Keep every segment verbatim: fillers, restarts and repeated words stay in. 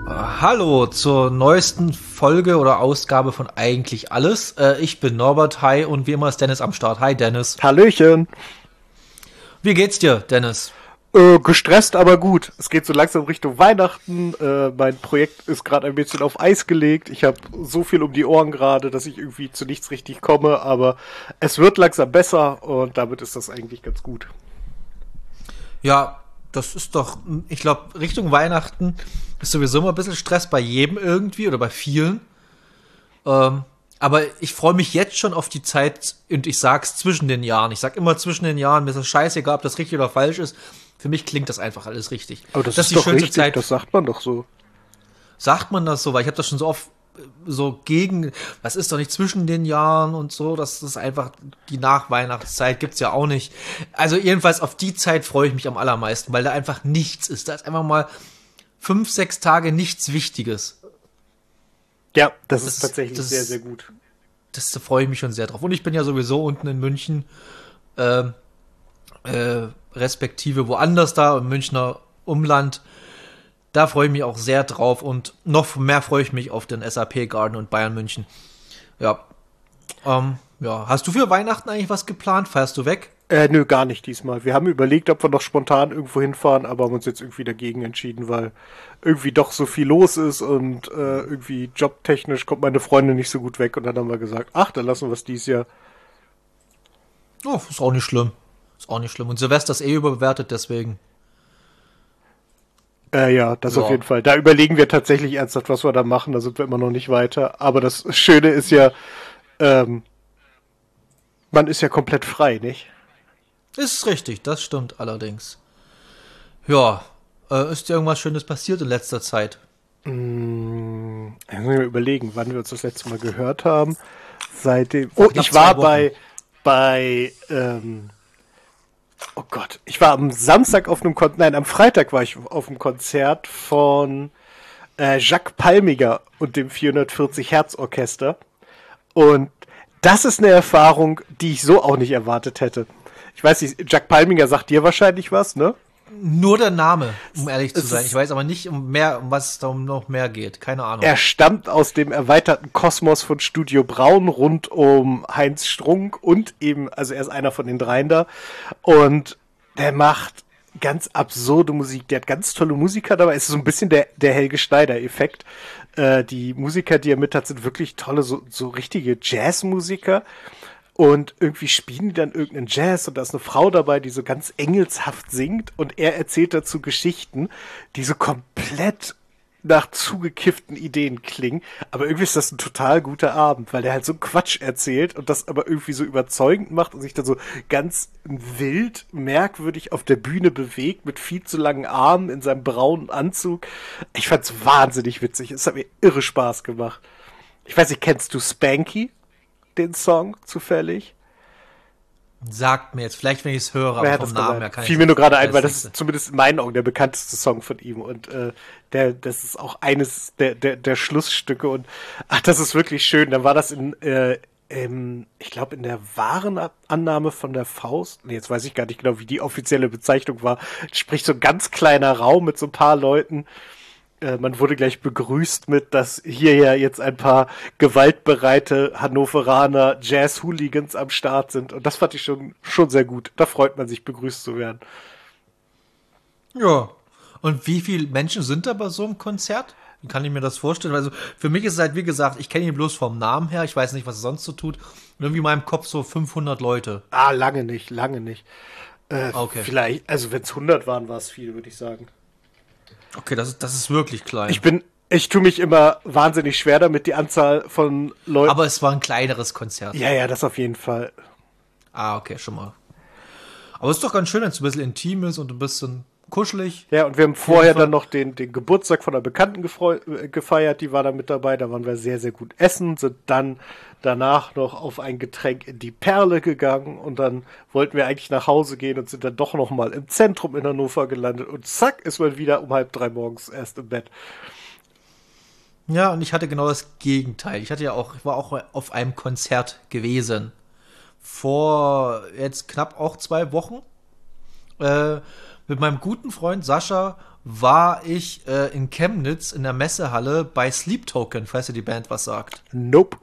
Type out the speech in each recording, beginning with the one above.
Hallo zur neuesten Folge oder Ausgabe von Eigentlich Alles. Äh, ich bin Norbert, hi, und wie immer ist Dennis am Start. Hi Dennis. Hallöchen. Wie geht's dir, Dennis? Äh, gestresst, aber gut. Es geht so langsam Richtung Weihnachten. Äh, mein Projekt ist gerade ein bisschen auf Eis gelegt. Ich habe so viel um die Ohren gerade, dass ich irgendwie zu nichts richtig komme. Aber es wird langsam besser und damit ist das eigentlich ganz gut. Ja, das ist doch, ich glaube, Richtung Weihnachten ist sowieso immer ein bisschen Stress bei jedem irgendwie oder bei vielen. Ähm, aber ich freue mich jetzt schon auf die Zeit, und ich sag's zwischen den Jahren. Ich sag immer zwischen den Jahren, mir ist das scheißegal, ob das richtig oder falsch ist. Für mich klingt das einfach alles richtig. Aber das, das ist, ist die doch schönste richtig, Zeit. Das sagt man doch so. Sagt man das so? Weil ich habe das schon so oft so gegen, was ist doch nicht zwischen den Jahren und so, das ist einfach die Nachweihnachtszeit, gibt's ja auch nicht. Also jedenfalls auf die Zeit freue ich mich am allermeisten, weil da einfach nichts ist. Da ist einfach mal fünf, sechs Tage nichts Wichtiges. Ja, das, das ist tatsächlich das, sehr, sehr gut. Das, da freue ich mich schon sehr drauf. Und ich bin ja sowieso unten in München, äh, äh, respektive woanders da, im Münchner Umland. Da freue ich mich auch sehr drauf und noch mehr freue ich mich auf den S A P Garden und Bayern München. Ja. Ähm, ja. Hast du für Weihnachten eigentlich was geplant? Feierst du weg? Äh, nö, gar nicht diesmal. Wir haben überlegt, ob wir noch spontan irgendwo hinfahren, aber haben uns jetzt irgendwie dagegen entschieden, weil irgendwie doch so viel los ist und äh, irgendwie jobtechnisch kommt meine Freundin nicht so gut weg und dann haben wir gesagt, ach, dann lassen wir es dieses Jahr. Oh, ist auch nicht schlimm. Ist auch nicht schlimm. Und Silvester ist eh überbewertet, deswegen. Äh, ja, das ja. Auf jeden Fall. Da überlegen wir tatsächlich ernsthaft, was wir da machen. Da sind wir immer noch nicht weiter. Aber das Schöne ist ja, ähm, man ist ja komplett frei, nicht? Ist richtig, das stimmt allerdings. Ja, äh, ist dir irgendwas Schönes passiert in letzter Zeit? Mmh, ich muss mir überlegen, wann wir uns das letzte Mal gehört haben. Seitdem. Oh, ich war bei, bei, ähm, oh Gott, ich war am Samstag auf einem Konzert, nein, am Freitag war ich auf einem Konzert von äh, Jacques Palmiger und dem vierhundertvierzig Hertz Orchester. Und das ist eine Erfahrung, die ich so auch nicht erwartet hätte. Ich weiß nicht, Jacques Palmiger sagt dir wahrscheinlich was, ne? Nur der Name, um ehrlich zu sein. Ich weiß aber nicht, um mehr, um was es da noch mehr geht. Keine Ahnung. Er stammt aus dem erweiterten Kosmos von Studio Braun rund um Heinz Strunk und eben, also er ist einer von den dreien da. Und der macht ganz absurde Musik. Der hat ganz tolle Musiker dabei. Es ist so ein bisschen der, der Helge Schneider-Effekt. Äh, die Musiker, die er mit hat, sind wirklich tolle, so, so richtige Jazzmusiker. Und irgendwie spielen die dann irgendeinen Jazz und da ist eine Frau dabei, die so ganz engelshaft singt und er erzählt dazu Geschichten, die so komplett nach zugekifften Ideen klingen. Aber irgendwie ist das ein total guter Abend, weil der halt so Quatsch erzählt und das aber irgendwie so überzeugend macht und sich dann so ganz wild, merkwürdig auf der Bühne bewegt mit viel zu langen Armen in seinem braunen Anzug. Ich fand's wahnsinnig witzig. Es hat mir irre Spaß gemacht. Ich weiß nicht, kennst du Spanky? Den Song zufällig? Sagt mir jetzt, vielleicht wenn ich es höre, aber vom Namen her kann ich. Fiel mir nur gerade ein, weil das ist zumindest in meinen Augen der bekannteste Song von ihm und äh, der, das ist auch eines der, der, der Schlussstücke und ach, das ist wirklich schön. Dann war das in, äh, im, ich glaube in der Warenannahme von der Faust. Nee, jetzt weiß ich gar nicht genau, wie die offizielle Bezeichnung war. Sprich so ein ganz kleiner Raum mit so ein paar Leuten. Man wurde gleich begrüßt mit, dass hier ja jetzt ein paar gewaltbereite Hannoveraner Jazz-Hooligans am Start sind. Und das fand ich schon, schon sehr gut. Da freut man sich, begrüßt zu werden. Ja. Und wie viele Menschen sind da bei so einem Konzert? Wie kann ich mir das vorstellen? Also für mich ist es halt, wie gesagt, ich kenne ihn bloß vom Namen her. Ich weiß nicht, was er sonst so tut. Und irgendwie in meinem Kopf so fünfhundert Leute. Ah, lange nicht, lange nicht. Äh, okay. Vielleicht, also wenn es hundert waren, war es viel, würde ich sagen. Okay, das ist, das ist wirklich klein. Ich bin, ich tue mich immer wahnsinnig schwer damit, die Anzahl von Leuten. Aber es war ein kleineres Konzert. Ja, ja, das auf jeden Fall. Ah, okay, schon mal. Aber es ist doch ganz schön, wenn es ein bisschen intim ist und ein bisschen kuschelig. Ja, und wir haben vorher dann noch den, den Geburtstag von einer Bekannten gefreu- gefeiert, die war da mit dabei, da waren wir sehr, sehr gut essen, sind dann danach noch auf ein Getränk in die Perle gegangen und dann wollten wir eigentlich nach Hause gehen und sind dann doch noch mal im Zentrum in Hannover gelandet und zack, ist man wieder um halb drei morgens erst im Bett. Ja, und ich hatte genau das Gegenteil. Ich hatte ja auch, ich war auch auf einem Konzert gewesen. Vor jetzt knapp auch zwei Wochen. Äh, mit meinem guten Freund Sascha war ich äh, in Chemnitz in der Messehalle bei Sleep Token, falls ihr die Band was sagt. Nope.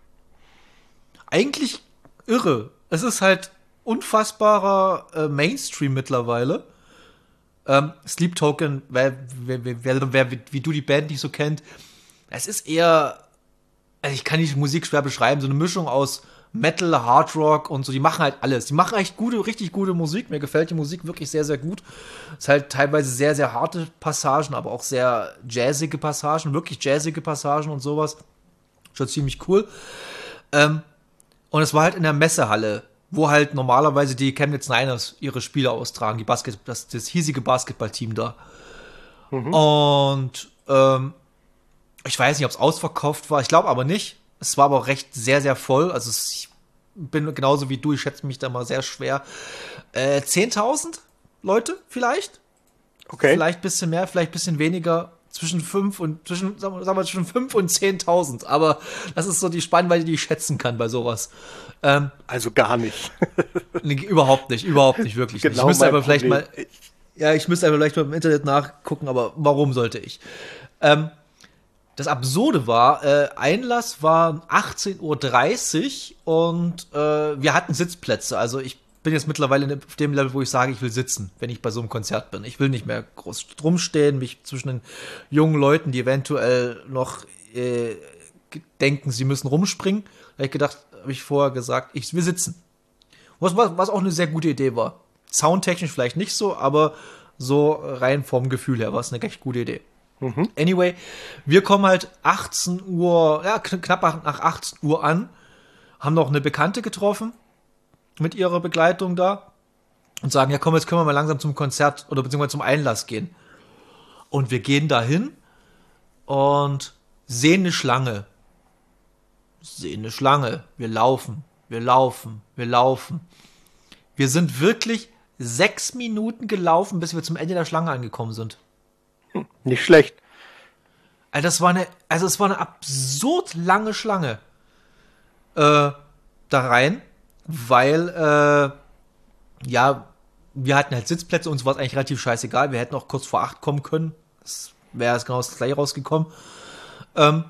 Eigentlich irre. Es ist halt unfassbarer äh, Mainstream mittlerweile. Ähm, Sleep Token, wer, wer, wer, wer, wer wie du die Band nicht so kennt, es ist eher, also ich kann die Musik schwer beschreiben, so eine Mischung aus Metal, Hard Rock und so, die machen halt alles. Die machen echt gute, richtig gute Musik. Mir gefällt die Musik wirklich sehr, sehr gut. Es ist halt teilweise sehr, sehr harte Passagen, aber auch sehr jazzige Passagen, wirklich jazzige Passagen und sowas. Schon ziemlich cool. Ähm, und es war halt in der Messehalle, wo halt normalerweise die Chemnitz Niners ihre Spiele austragen, die Basket, das, das hiesige Basketballteam da. Mhm. Und ähm, ich weiß nicht, ob es ausverkauft war, ich glaube aber nicht. Es war aber auch recht sehr, sehr voll. Also ich bin genauso wie du, ich schätze mich da mal sehr schwer. Äh, zehntausend Leute vielleicht? Okay. Vielleicht ein bisschen mehr, vielleicht ein bisschen weniger. Zwischen fünf und zwischen, sagen wir, zwischen fünf und zehntausend. Aber das ist so die Spannweite, die ich schätzen kann bei sowas. Ähm, also gar nicht. nee, überhaupt nicht, überhaupt nicht, wirklich genau nicht. Ich müsste aber vielleicht Problem. mal, ja, ich müsste aber vielleicht mal im Internet nachgucken, aber warum sollte ich? Ähm, Das Absurde war, äh, Einlass war achtzehn Uhr dreißig und äh, wir hatten Sitzplätze. Also ich bin jetzt mittlerweile auf dem Level, wo ich sage, ich will sitzen, wenn ich bei so einem Konzert bin. Ich will nicht mehr groß rumstehen, mich zwischen den jungen Leuten, die eventuell noch äh, denken, sie müssen rumspringen. Da habe ich gedacht, habe ich vorher gesagt, ich will sitzen. Was, was auch eine sehr gute Idee war. Soundtechnisch vielleicht nicht so, aber so rein vom Gefühl her war es eine recht gute Idee. Mhm. Anyway, wir kommen halt achtzehn Uhr, ja, knapp nach achtzehn Uhr an, haben noch eine Bekannte getroffen mit ihrer Begleitung da und sagen, ja komm, jetzt können wir mal langsam zum Konzert oder beziehungsweise zum Einlass gehen. Und wir gehen dahin und sehen eine Schlange. Sehen eine Schlange. Wir laufen, wir laufen, wir laufen. Wir sind wirklich sechs Minuten gelaufen, bis wir zum Ende der Schlange angekommen sind. Nicht schlecht. Also das war eine, also es war eine absurd lange Schlange äh, da rein, weil äh, ja, wir hatten halt Sitzplätze, uns war es eigentlich relativ scheißegal, wir hätten auch kurz vor acht kommen können, das wäre genau das gleiche rausgekommen. Ähm,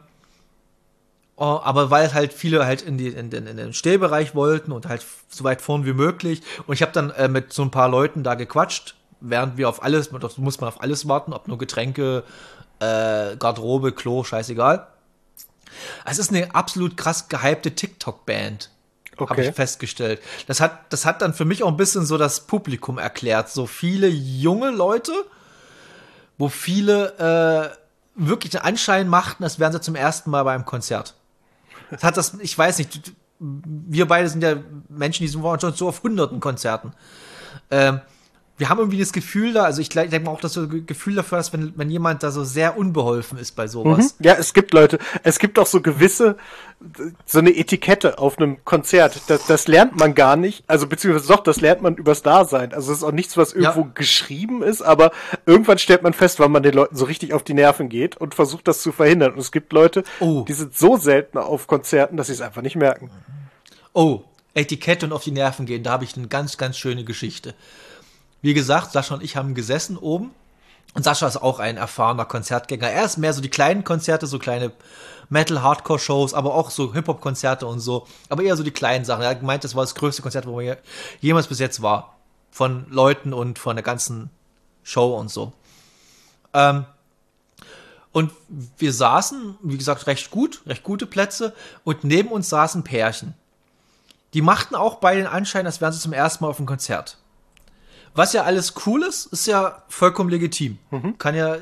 oh, aber weil halt viele halt in, die, in, den, in den Stehbereich wollten und halt so weit vorn wie möglich und ich habe dann äh, mit so ein paar Leuten da gequatscht, während wir auf alles, das muss man auf alles warten, ob nur Getränke, äh, Garderobe, Klo, scheißegal. Es ist eine absolut krass gehypte TikTok-Band, okay. Habe ich festgestellt. Das hat, das hat dann für mich auch ein bisschen so das Publikum erklärt. So viele junge Leute, wo viele äh, wirklich den Anschein machten, als wären sie zum ersten Mal beim Konzert. Das hat das, ich weiß nicht, wir beide sind ja Menschen, die sind schon so auf hunderten Konzerten. Ähm, Wir haben irgendwie das Gefühl da, also ich denke mal auch, dass so ein Gefühl dafür ist, wenn, wenn jemand da so sehr unbeholfen ist bei sowas. Mhm. Ja, es gibt Leute, es gibt auch so gewisse, so eine Etikette auf einem Konzert. Das, das lernt man gar nicht, also beziehungsweise doch, das lernt man übers Dasein. Also es ist auch nichts, was irgendwo ja. geschrieben ist, aber irgendwann stellt man fest, wann man den Leuten so richtig auf die Nerven geht und versucht das zu verhindern. Und es gibt Leute, oh. die sind so selten auf Konzerten, dass sie es einfach nicht merken. Oh, Etikette und auf die Nerven gehen, da habe ich eine ganz, ganz schöne Geschichte. Wie gesagt, Sascha und ich haben gesessen oben und Sascha ist auch ein erfahrener Konzertgänger. Er ist mehr so die kleinen Konzerte, so kleine Metal-Hardcore-Shows, aber auch so Hip-Hop-Konzerte und so. Aber eher so die kleinen Sachen. Er hat gemeint, das war das größte Konzert, wo er jemals bis jetzt war. Von Leuten und von der ganzen Show und so. Ähm, und wir saßen, wie gesagt, recht gut, recht gute Plätze und neben uns saßen Pärchen. Die machten auch beide den Anschein, als wären sie zum ersten Mal auf einem Konzert. Was ja alles cool ist, ist ja vollkommen legitim. Mhm. Kann ja.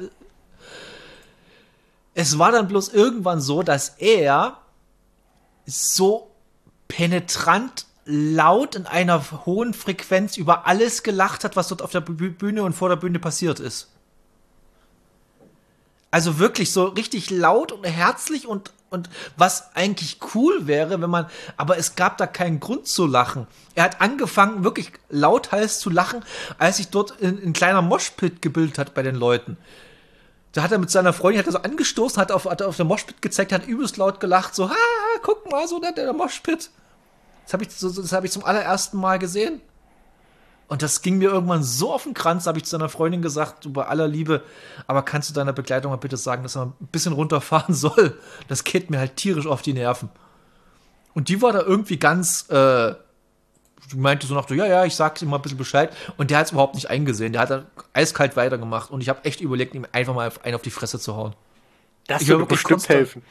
Es war dann bloß irgendwann so, dass er so penetrant laut in einer hohen Frequenz über alles gelacht hat, was dort auf der Bühne und vor der Bühne passiert ist. Also wirklich so richtig laut und herzlich und Und was eigentlich cool wäre, wenn man, aber es gab da keinen Grund zu lachen. Er hat angefangen, wirklich lauthals zu lachen, als sich dort ein, ein kleiner Moshpit gebildet hat bei den Leuten. Da hat er mit seiner Freundin, hat er so angestoßen, hat auf, hat auf der Moshpit gezeigt, hat übelst laut gelacht, so, ha, guck mal, so der, der Moshpit. Das habe ich, so, das hab ich zum allerersten Mal gesehen. Und das ging mir irgendwann so auf den Kranz, da habe ich zu seiner Freundin gesagt, du bei aller Liebe, aber kannst du deiner Begleitung mal bitte sagen, dass er ein bisschen runterfahren soll? Das geht mir halt tierisch auf die Nerven. Und die war da irgendwie ganz, äh, die meinte so nach so, ja, ja, ich sag's ihm mal ein bisschen Bescheid. Und der hat es überhaupt nicht eingesehen. Der hat dann eiskalt weitergemacht. Und ich habe echt überlegt, ihm einfach mal einen auf die Fresse zu hauen. Das ich würde bestimmt helfen.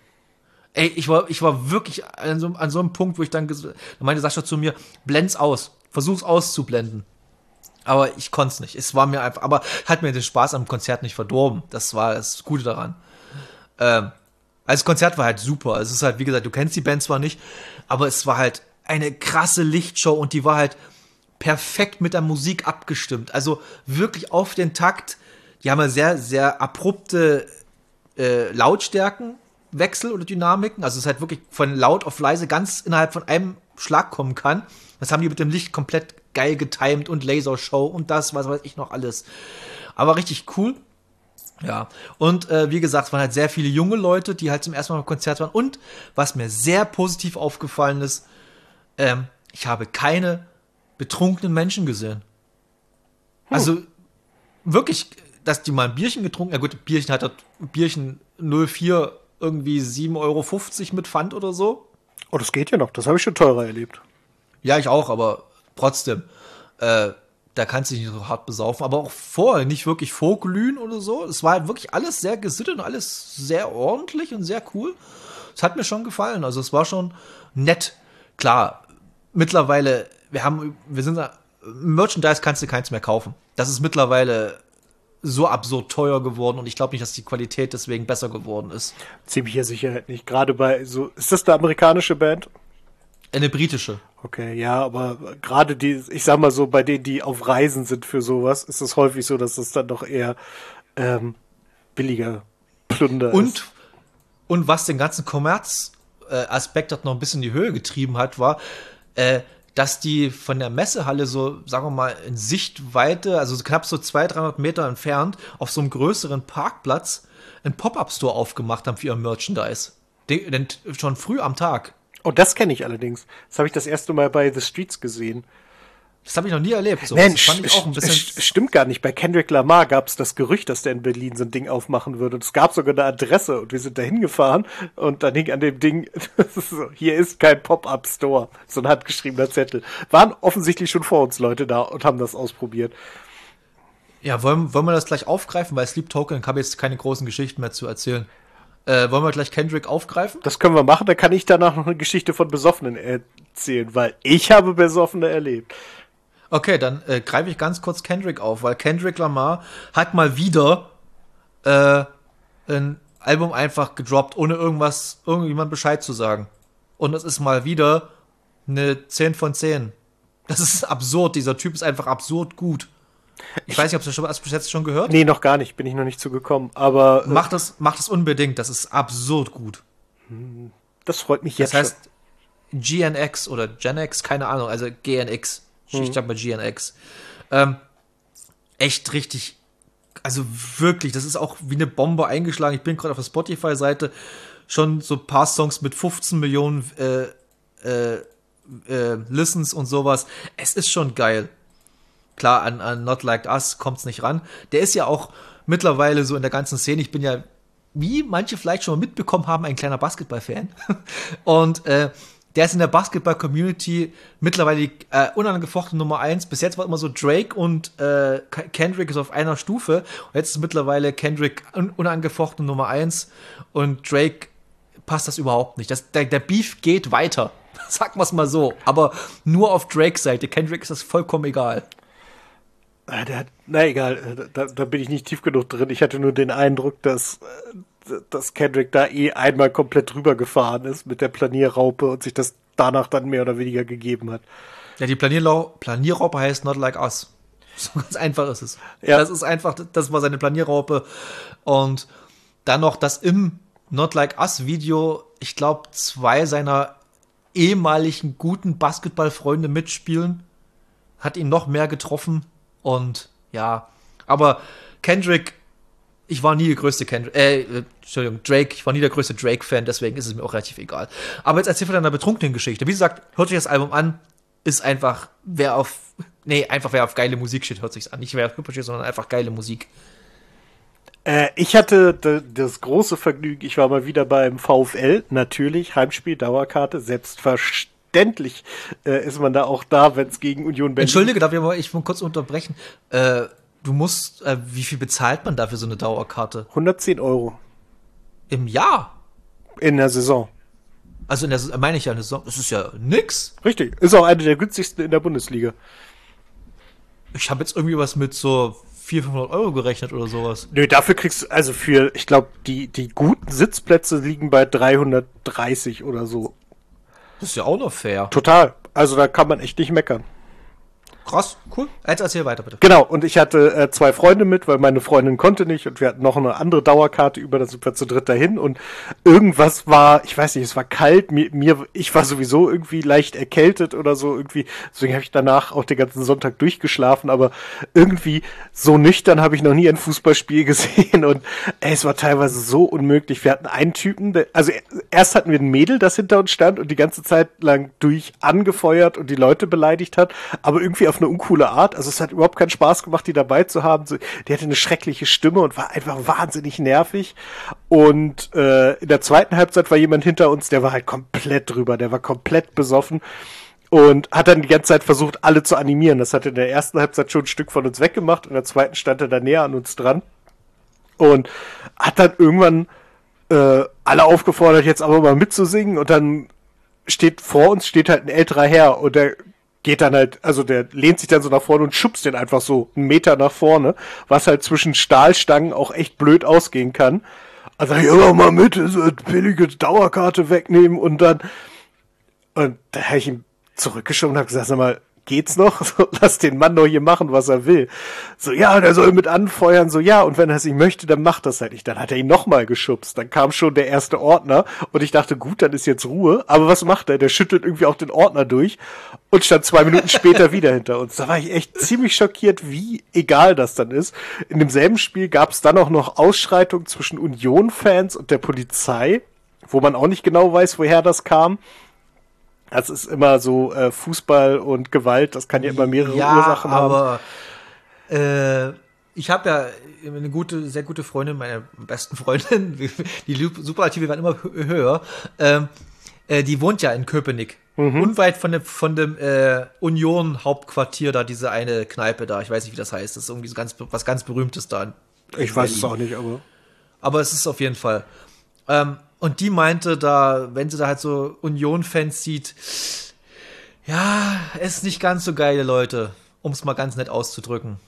Ey, ich war, ich war wirklich an so, an so einem Punkt, wo ich dann, da meinte Sascha zu mir, blend's aus. Versuch's auszublenden. Aber ich konnte es nicht. Es war mir einfach, aber hat mir den Spaß am Konzert nicht verdorben. Das war das Gute daran. Ähm, also das Konzert war halt super. Es ist halt, wie gesagt, du kennst die Band zwar nicht, aber es war halt eine krasse Lichtshow und die war halt perfekt mit der Musik abgestimmt. Also wirklich auf den Takt. Die haben ja sehr, sehr abrupte äh, Lautstärkenwechsel oder Dynamiken. Also es ist halt wirklich von laut auf leise ganz innerhalb von einem Schlag kommen kann. Das haben die mit dem Licht komplett geil getimed und Lasershow und das, was weiß ich noch alles. Aber richtig cool. Ja, und äh, wie gesagt, es waren halt sehr viele junge Leute, die halt zum ersten Mal beim Konzert waren. Und was mir sehr positiv aufgefallen ist, ähm, ich habe keine betrunkenen Menschen gesehen. Hm. Also wirklich, dass die mal ein Bierchen getrunken, ja gut, Bierchen hat das Bierchen null vier irgendwie sieben Euro fünfzig mit Pfand oder so. Oh, das geht ja noch, das habe ich schon teurer erlebt. Ja, ich auch, aber trotzdem, äh, da kannst du dich nicht so hart besaufen, aber auch vorher nicht wirklich vorglühen oder so. Es war halt wirklich alles sehr gesittet und alles sehr ordentlich und sehr cool. Es hat mir schon gefallen, also es war schon nett. Klar, mittlerweile, wir haben, wir sind, Merchandise kannst du keins mehr kaufen. Das ist mittlerweile so absurd teuer geworden und ich glaube nicht, dass die Qualität deswegen besser geworden ist. Ziemlicher Sicherheit nicht, gerade bei so, ist das eine amerikanische Band? Eine britische. Okay, ja, aber gerade die, ich sag mal so, bei denen, die auf Reisen sind für sowas, ist es häufig so, dass es dann doch eher ähm, billiger Plunder und, ist. Und was den ganzen Kommerzaspekt äh, noch ein bisschen in die Höhe getrieben hat, war, äh, dass die von der Messehalle so, sagen wir mal, in Sichtweite, also knapp so zweihundert, dreihundert Meter entfernt, auf so einem größeren Parkplatz einen Pop-Up-Store aufgemacht haben für ihr Merchandise. Den, den, schon früh am Tag. Oh, das kenne ich allerdings. Das habe ich das erste Mal bei The Streets gesehen. Das habe ich noch nie erlebt. So. Mensch, das fand ich auch ein bisschen st- stimmt gar nicht. Bei Kendrick Lamar gab es das Gerücht, dass der in Berlin so ein Ding aufmachen würde. Und es gab sogar eine Adresse und wir sind da hingefahren und dann hing an dem Ding, so, hier ist kein Pop-Up-Store. So ein handgeschriebener Zettel. Waren offensichtlich schon vor uns Leute da und haben das ausprobiert. Ja, wollen, wollen wir das gleich aufgreifen? Bei Sleep Token habe ich jetzt keine großen Geschichten mehr zu erzählen. Äh, wollen wir gleich Kendrick aufgreifen? Das können wir machen, da kann ich danach noch eine Geschichte von Besoffenen erzählen, weil ich habe Besoffene erlebt. Okay, dann äh, greife ich ganz kurz Kendrick auf, weil Kendrick Lamar hat mal wieder äh, ein Album einfach gedroppt, ohne irgendwas, irgendjemand Bescheid zu sagen. Und es ist mal wieder eine zehn von zehn. Das ist absurd, dieser Typ ist einfach absurd gut. Ich, ich weiß nicht, ob du das bis jetzt schon gehört? Nee, noch gar nicht, bin ich noch nicht zugekommen, aber... Äh, mach das, mach das unbedingt, das ist absurd gut. Das freut mich jetzt Das heißt schon. G N X oder Gen X, keine Ahnung, also G N X. Hm. Ich sag mal G N X. Ähm, echt richtig, also wirklich, das ist auch wie eine Bombe eingeschlagen. Ich bin gerade auf der Spotify-Seite, schon so ein paar Songs mit fünfzehn Millionen äh, äh, äh, Listens und sowas. Es ist schon geil. Klar, an, an Not Like Us kommt's nicht ran. Der ist ja auch mittlerweile so in der ganzen Szene. Ich bin ja, wie manche vielleicht schon mal mitbekommen haben, ein kleiner Basketball-Fan. Und äh, der ist in der Basketball-Community mittlerweile die äh, unangefochtene Nummer eins. Bis jetzt war immer so Drake und äh, Kendrick ist auf einer Stufe. Und jetzt ist mittlerweile Kendrick un- unangefochtene Nummer eins. Und Drake passt das überhaupt nicht. Das, der, der Beef geht weiter. Sagen wir es mal so. Aber nur auf Drakes Seite. Kendrick ist das vollkommen egal. Der hat, na egal, da, da bin ich nicht tief genug drin. Ich hatte nur den Eindruck, dass, dass Kendrick da eh einmal komplett drüber gefahren ist mit der Planierraupe und sich das danach dann mehr oder weniger gegeben hat. Ja, die Planierlau- Planierraupe heißt Not Like Us. So ganz einfach ist es. Ja. Das ist einfach, das war seine Planierraupe. Und dann noch das im Not Like Us Video, ich glaube, zwei seiner ehemaligen guten Basketballfreunde mitspielen, hat ihn noch mehr getroffen. Und ja, aber Kendrick, ich war nie der größte Kendrick, äh, Entschuldigung, Drake, ich war nie der größte Drake-Fan, deswegen ist es mir auch relativ egal. Aber jetzt erzähl von deiner betrunkenen Geschichte. Wie gesagt, hört euch das Album an, ist einfach, wer auf Nee, einfach wer auf geile Musik steht, hört sich's an. Nicht wer auf Hip-Hop steht, sondern einfach geile Musik. Äh, ich hatte d- das große Vergnügen, ich war mal wieder beim VfL, natürlich, Heimspiel, Dauerkarte, selbstverständlich äh, ist man da auch da, wenn es gegen Union Berlin... Entschuldige, darf ich mal ich mal kurz unterbrechen? Äh, du musst, äh, wie viel bezahlt man dafür so eine Dauerkarte? hundertzehn Euro Im Jahr? in der Saison. Also in der Saison, meine ich ja, eine Saison, das ist ja nix. Richtig, ist auch eine der günstigsten in der Bundesliga. Ich habe jetzt irgendwie was mit so vierhundert, fünfhundert Euro gerechnet oder sowas. Nö, dafür kriegst du, also für, ich glaube, die, die guten Sitzplätze liegen bei dreihundertdreißig oder so. Das ist ja auch noch fair. Total. Also da kann man echt nicht meckern. Krass, cool. Jetzt erzähl weiter, bitte. Genau, und ich hatte äh, zwei Freunde mit, weil meine Freundin konnte nicht und wir hatten noch eine andere Dauerkarte über, da sind wir zu dritt dahin und irgendwas war, ich weiß nicht, es war kalt, mir, mir ich war sowieso irgendwie leicht erkältet oder so irgendwie, deswegen habe ich danach auch den ganzen Sonntag durchgeschlafen, aber irgendwie so nüchtern habe ich noch nie ein Fußballspiel gesehen und ey, es war teilweise so unmöglich. Wir hatten einen Typen, der, also erst hatten wir ein Mädel, das hinter uns stand und die ganze Zeit lang durch angefeuert und die Leute beleidigt hat, aber irgendwie auf eine uncoole Art. Also es hat überhaupt keinen Spaß gemacht, die dabei zu haben. Die hatte eine schreckliche Stimme und war einfach wahnsinnig nervig. Und äh, in der zweiten Halbzeit war jemand hinter uns, der war halt komplett drüber. Der war komplett besoffen und hat dann die ganze Zeit versucht, alle zu animieren. Das hat in der ersten Halbzeit schon ein Stück von uns weggemacht. In der zweiten stand er da näher an uns dran und hat dann irgendwann äh, alle aufgefordert, jetzt aber mal mitzusingen. Und dann steht vor uns steht halt ein älterer Herr und der geht dann halt, also der lehnt sich dann so nach vorne und schubst den einfach so einen Meter nach vorne, was halt zwischen Stahlstangen auch echt blöd ausgehen kann. Also hier ja, mal mit, so eine billige Dauerkarte wegnehmen und dann und da habe ich ihn zurückgeschoben und habe gesagt, sag mal, geht's noch? So, lass den Mann doch hier machen, was er will. So, ja, der soll mit anfeuern, so, ja, und wenn er es nicht möchte, dann macht das halt nicht. Dann hat er ihn nochmal geschubst. Dann kam schon der erste Ordner und ich dachte, gut, dann ist jetzt Ruhe. Aber was macht er? Der schüttelt irgendwie auch den Ordner durch und stand zwei Minuten später wieder hinter uns. Da war ich echt ziemlich schockiert, wie egal das dann ist. In demselben Spiel gab es dann auch noch Ausschreitungen zwischen Union-Fans und der Polizei, wo man auch nicht genau weiß, woher das kam. Das ist immer so äh, Fußball und Gewalt, das kann ja immer mehrere ja, Ursachen haben. Aber äh, ich habe ja eine gute, sehr gute Freundin, meine besten Freundin, die Superlative werden immer höher, ähm, äh, die wohnt ja in Köpenick. Mhm. Unweit von dem, von dem äh, Union-Hauptquartier da, diese eine Kneipe da, ich weiß nicht, wie das heißt, das ist irgendwie so ganz, was ganz Berühmtes da. Ich weiß es auch nicht, aber... Aber es ist auf jeden Fall... Ähm, Und die meinte da, wenn sie da halt so Union-Fans sieht, ja, ist nicht ganz so geile Leute, um es mal ganz nett auszudrücken.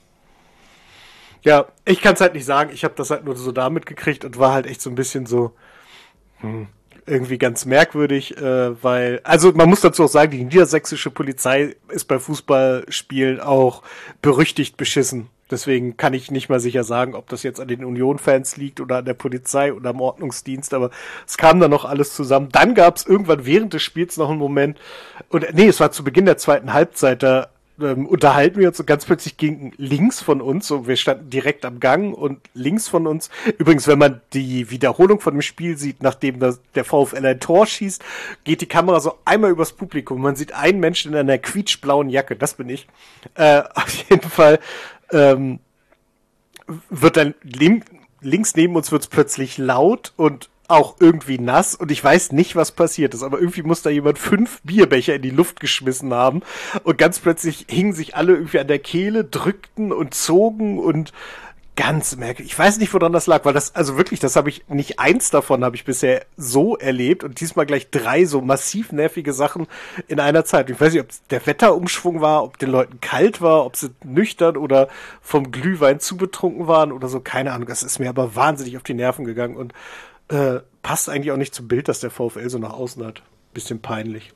Ja, ich kann es halt nicht sagen. Ich habe das halt nur so da mitgekriegt und war halt echt so ein bisschen so hm, irgendwie ganz merkwürdig, äh, weil, also man muss dazu auch sagen, die niedersächsische Polizei ist bei Fußballspielen auch berüchtigt beschissen. Deswegen kann ich nicht mal sicher sagen, ob das jetzt an den Union-Fans liegt oder an der Polizei oder am Ordnungsdienst, aber es kam dann noch alles zusammen. Dann gab es irgendwann während des Spiels noch einen Moment, und nee, es war zu Beginn der zweiten Halbzeit, da ähm, unterhalten wir uns und ganz plötzlich ging links von uns, so wir standen direkt am Gang und links von uns, übrigens, wenn man die Wiederholung von dem Spiel sieht, nachdem das, der VfL ein Tor schießt, geht die Kamera so einmal übers Publikum. Man sieht einen Menschen in einer quietschblauen Jacke, das bin ich. Äh, auf jeden Fall Ähm, wird dann link, links neben uns wird's plötzlich laut und auch irgendwie nass und ich weiß nicht, was passiert ist, aber irgendwie muss da jemand fünf Bierbecher in die Luft geschmissen haben und ganz plötzlich hingen sich alle irgendwie an der Kehle, drückten und zogen und ganz merkwürdig. Ich weiß nicht, woran das lag, weil das, also wirklich, das habe ich, nicht eins davon habe ich bisher so erlebt und diesmal gleich drei so massiv nervige Sachen in einer Zeit. Ich weiß nicht, ob es der Wetterumschwung war, ob den Leuten kalt war, ob sie nüchtern oder vom Glühwein zu betrunken waren oder so, keine Ahnung. Das ist mir aber wahnsinnig auf die Nerven gegangen und äh, passt eigentlich auch nicht zum Bild, das der VfL so nach außen hat. Bisschen peinlich.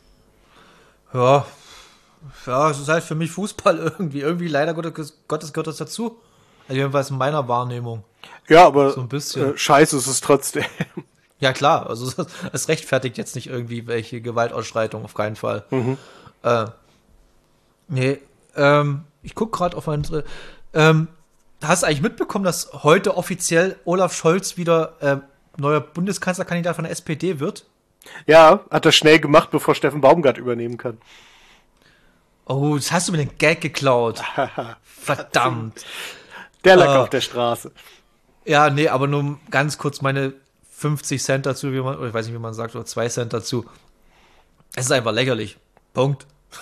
Ja, ja, es ist halt für mich Fußball irgendwie, irgendwie leider Gottes, Gottes gehört das dazu. Also jedenfalls in meiner Wahrnehmung. Ja, aber so ein bisschen. Äh, scheiße ist es trotzdem. Ja klar, also es rechtfertigt jetzt nicht irgendwie welche Gewaltausschreitung, auf keinen Fall. Mhm. Äh, nee, ähm, ich gucke gerade auf unsere. Ähm, hast du eigentlich mitbekommen, dass heute offiziell Olaf Scholz wieder äh, neuer Bundeskanzlerkandidat von der S P D wird? Ja, hat er schnell gemacht, bevor Steffen Baumgart übernehmen kann. Oh, das hast du mir den Gag geklaut. Verdammt. Der lag uh, auf der Straße. Ja, nee, aber nur ganz kurz meine fünfzig Cent dazu, wie man, oder ich weiß nicht, wie man sagt, oder zwei Cent dazu. Es ist einfach lächerlich. Punkt.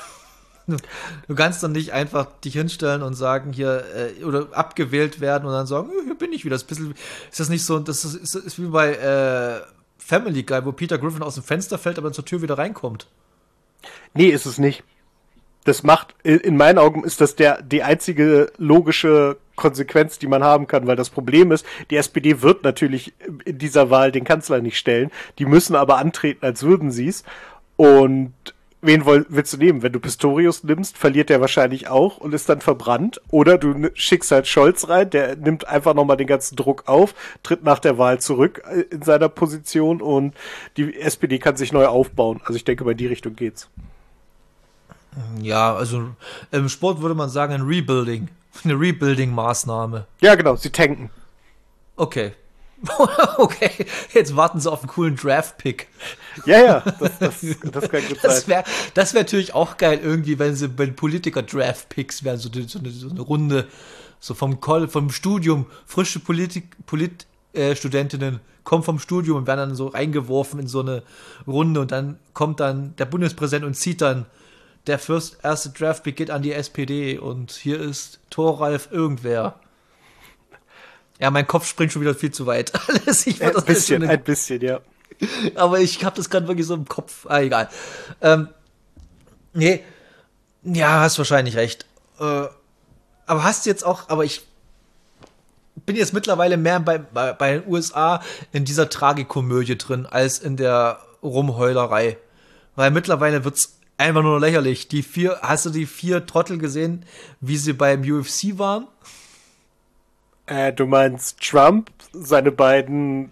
Du kannst dann nicht einfach dich hinstellen und sagen, hier, äh, oder abgewählt werden und dann sagen, hier bin ich wieder. Das ist, bisschen, ist das nicht so, das ist, ist, ist wie bei äh, Family Guy, wo Peter Griffin aus dem Fenster fällt, aber zur Tür wieder reinkommt. Nee, ist es nicht. Das macht, in meinen Augen ist das der, die einzige logische Konsequenz, die man haben kann, weil das Problem ist, die S P D wird natürlich in dieser Wahl den Kanzler nicht stellen, die müssen aber antreten, als würden sie es. Und wen woll, willst du nehmen? Wenn du Pistorius nimmst, verliert der wahrscheinlich auch und ist dann verbrannt. Oder du schickst halt Scholz rein, der nimmt einfach nochmal den ganzen Druck auf, tritt nach der Wahl zurück in seiner Position und die S P D kann sich neu aufbauen. Also ich denke, bei die Richtung geht's. Ja, also im Sport würde man sagen ein Rebuilding. Eine Rebuilding-Maßnahme. Ja, genau, sie tanken. Okay. Okay, jetzt warten sie auf einen coolen Draft-Pick. Ja, ja, das, das, das kann gut sein. Das wäre das wär natürlich auch geil, irgendwie, wenn sie bei Politiker Draft-Picks wären, so, so, eine, so eine Runde, so vom Call, vom Studium, frische Politik, Polit, äh, Studentinnen kommen vom Studium und werden dann so reingeworfen in so eine Runde und dann kommt dann der Bundespräsident und zieht dann der first, erste Draft-Pick geht an die S P D und hier ist Thoralf irgendwer. Ja, mein Kopf springt schon wieder viel zu weit. Alles, ich ein das bisschen, eine, ein bisschen, ja. Aber ich habe das gerade wirklich so im Kopf. Ah, egal. Ähm, nee, ja, hast wahrscheinlich recht. Äh, aber hast du jetzt auch, aber ich bin jetzt mittlerweile mehr bei, bei, bei den U S A in dieser Tragikomödie drin, als in der Rumheulerei. Weil mittlerweile wird's einfach nur lächerlich. Die vier, hast du die vier Trottel gesehen, wie sie beim U F C waren? Äh, du meinst Trump, seine beiden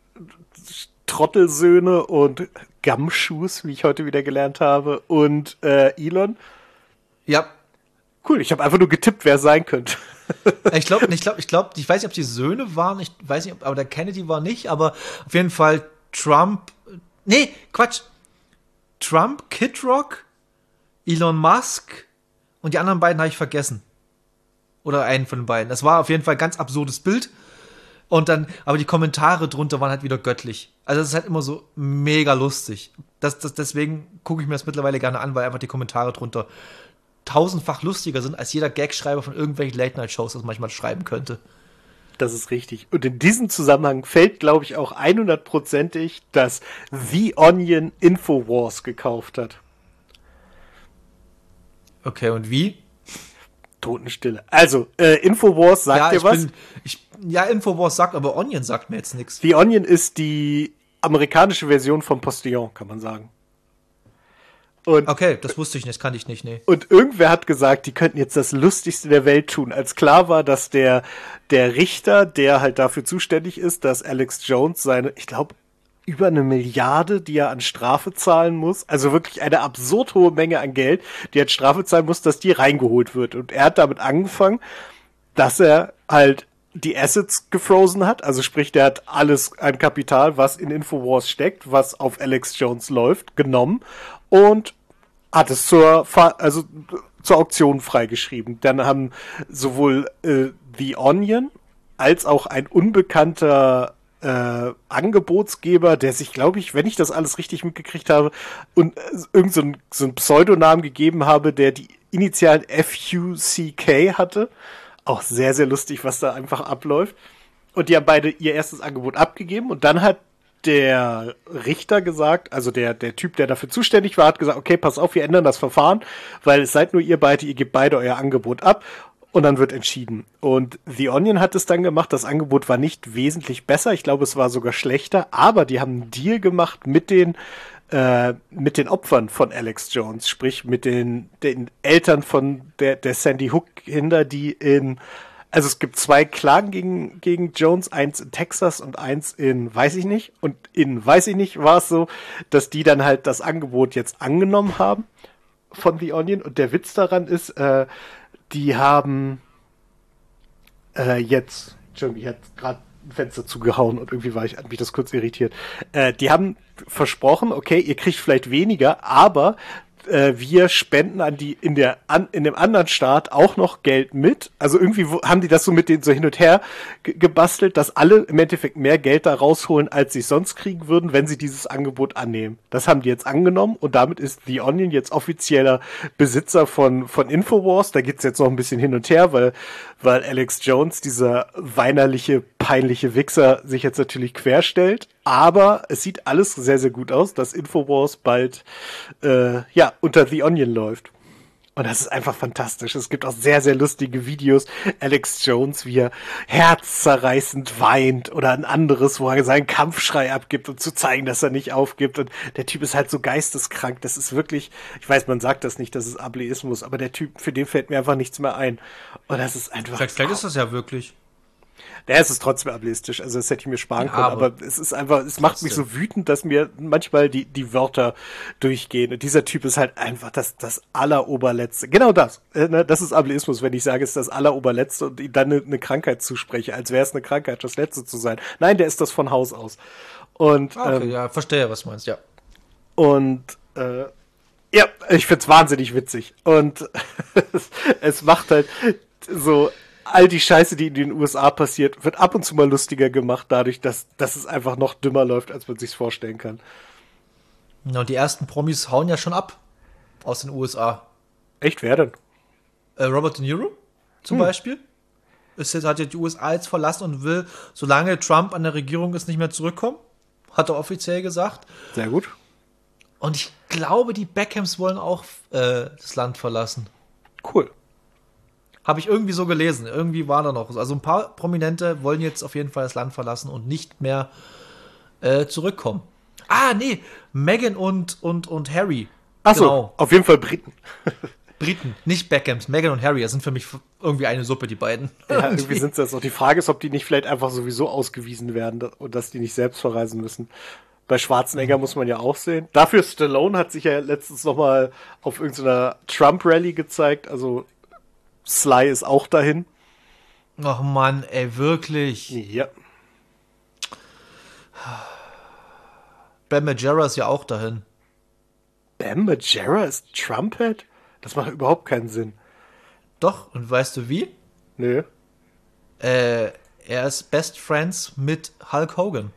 Trottelsöhne und Gumshoes, wie ich heute wieder gelernt habe, und äh, Elon? Ja. Cool, ich habe einfach nur getippt, wer es sein könnte. Ich glaube, ich glaube, ich glaube, ich weiß nicht, ob die Söhne waren, ich weiß nicht, aber der Kennedy war nicht, aber auf jeden Fall Trump, nee, Quatsch, Trump, Kid Rock, Elon Musk und die anderen beiden habe ich vergessen. Oder einen von den beiden. Das war auf jeden Fall ein ganz absurdes Bild. Und dann, aber die Kommentare drunter waren halt wieder göttlich. Also es ist halt immer so mega lustig. Das, das, deswegen gucke ich mir das mittlerweile gerne an, weil einfach die Kommentare drunter tausendfach lustiger sind, als jeder Gagschreiber von irgendwelchen Late-Night-Shows das manchmal schreiben könnte. Das ist richtig. Und in diesem Zusammenhang fällt, glaube ich, auch hundertprozentig, dass The Onion Infowars gekauft hat. Okay, und wie? Totenstille. Also, äh, Infowars sagt ja, dir ich was? Bin, ich, ja, Infowars sagt, aber Onion sagt mir jetzt nichts. The Onion ist die amerikanische Version vom Postillon, kann man sagen. Und, okay, das wusste ich nicht, das kannte ich nicht, nee. Und irgendwer hat gesagt, die könnten jetzt das Lustigste der Welt tun, als klar war, dass der, der Richter, der halt dafür zuständig ist, dass Alex Jones seine, ich glaube, über eine Milliarde, die er an Strafe zahlen muss, also wirklich eine absurd hohe Menge an Geld, die er an Strafe zahlen muss, dass die reingeholt wird. Und er hat damit angefangen, dass er halt die Assets gefrozen hat, also sprich, der hat alles an Kapital, was in Infowars steckt, was auf Alex Jones läuft, genommen und hat es zur, also zur Auktion freigeschrieben. Dann haben sowohl äh, The Onion als auch ein unbekannter äh, Angebotsgeber, der sich, glaube ich, wenn ich das alles richtig mitgekriegt habe, und äh, irgend so ein, so ein Pseudonamen gegeben habe, der die Initialen F U C K hatte. Auch sehr, sehr lustig, was da einfach abläuft. Und die haben beide ihr erstes Angebot abgegeben und dann hat der Richter gesagt, also der, der Typ, der dafür zuständig war, hat gesagt, okay, pass auf, wir ändern das Verfahren, weil es seid nur ihr beide, ihr gebt beide euer Angebot ab und dann wird entschieden. Und The Onion hat es dann gemacht, das Angebot war nicht wesentlich besser, ich glaube, es war sogar schlechter, aber die haben einen Deal gemacht mit den äh, mit den Opfern von Alex Jones, sprich mit den, den Eltern von der, der Sandy Hook-Kinder, die in Also es gibt zwei Klagen gegen, gegen Jones, eins in Texas und eins in weiß ich nicht. Und in weiß ich nicht war es so, dass die dann halt das Angebot jetzt angenommen haben von The Onion. Und der Witz daran ist, äh, die haben äh, jetzt, Entschuldigung, ich hatte gerade ein Fenster zugehauen und irgendwie war ich, hat mich das kurz irritiert. Äh, die haben versprochen, okay, ihr kriegt vielleicht weniger, aber äh, wir spenden an die in der an, in dem anderen Staat auch noch Geld mit. Also irgendwie wo, haben die das so mit denen so hin und her ge- gebastelt, dass alle im Endeffekt mehr Geld da rausholen, als sie sonst kriegen würden, wenn sie dieses Angebot annehmen. Das haben die jetzt angenommen und damit ist The Onion jetzt offizieller Besitzer von von Infowars. Da geht's jetzt noch ein bisschen hin und her, weil weil Alex Jones, dieser weinerliche, peinliche Wichser, sich jetzt natürlich querstellt. Aber es sieht alles sehr, sehr gut aus, dass Infowars bald äh, ja unter The Onion läuft. Und das ist einfach fantastisch. Es gibt auch sehr, sehr lustige Videos. Alex Jones, wie er herzzerreißend weint oder ein anderes, wo er seinen Kampfschrei abgibt, um zu zeigen, dass er nicht aufgibt. Und der Typ ist halt so geisteskrank. Das ist wirklich, ich weiß, man sagt das nicht, das ist Ableismus, aber der Typ, für den fällt mir einfach nichts mehr ein. Und das ist einfach... Vielleicht, vielleicht ist das ja wirklich. Ja, es ist trotzdem ableistisch, also das hätte ich mir sparen Ja, können, aber, aber es ist einfach, es macht mich so wütend, dass mir manchmal die, die Wörter durchgehen. Und dieser Typ ist halt einfach das, das Alleroberletzte. Genau das. Äh, ne, das ist Ableismus, wenn ich sage, es ist das Alleroberletzte und ihm dann eine, eine Krankheit zuspreche, als wäre es eine Krankheit, das Letzte zu sein. Nein, der ist das von Haus aus. Und, okay, ähm, ja, verstehe, was du meinst, ja. Und, äh, ja, ich find's wahnsinnig witzig. Und es, es macht halt so, all die Scheiße, die in den U S A passiert, wird ab und zu mal lustiger gemacht, dadurch, dass, dass es einfach noch dümmer läuft, als man sich's vorstellen kann. Ja, und die ersten Promis hauen ja schon ab aus den U S A. Echt, wer denn? Äh, Robert De Niro zum Hm. Beispiel. Ist jetzt, hat ja die U S A jetzt verlassen und will, solange Trump an der Regierung ist, nicht mehr zurückkommen. Hat er offiziell gesagt. Sehr gut. Und ich glaube, die Beckhams wollen auch äh, das Land verlassen. Cool. Habe ich irgendwie so gelesen. Irgendwie war da noch. Also ein paar Prominente wollen jetzt auf jeden Fall das Land verlassen und nicht mehr äh, zurückkommen. Ah, nee. Meghan und, und, und Harry. Achso, Genau. auf jeden Fall Briten. Briten, nicht Beckhams. Meghan und Harry, das sind für mich irgendwie eine Suppe, die beiden. Ja, irgendwie sind das auch. Die Frage ist, ob die nicht vielleicht einfach sowieso ausgewiesen werden und dass die nicht selbst verreisen müssen. Bei Schwarzenegger muss man ja auch sehen. Dafür Stallone hat sich ja letztens nochmal auf irgendeiner Trump-Rally gezeigt. Also Sly ist auch dahin. Ach Mann, ey, wirklich. Ja. Bam Margera ist ja auch dahin. Bam Margera ist Trumpet? Das macht überhaupt keinen Sinn. Doch, und weißt du wie? Nö. Äh, er ist Best Friends mit Hulk Hogan.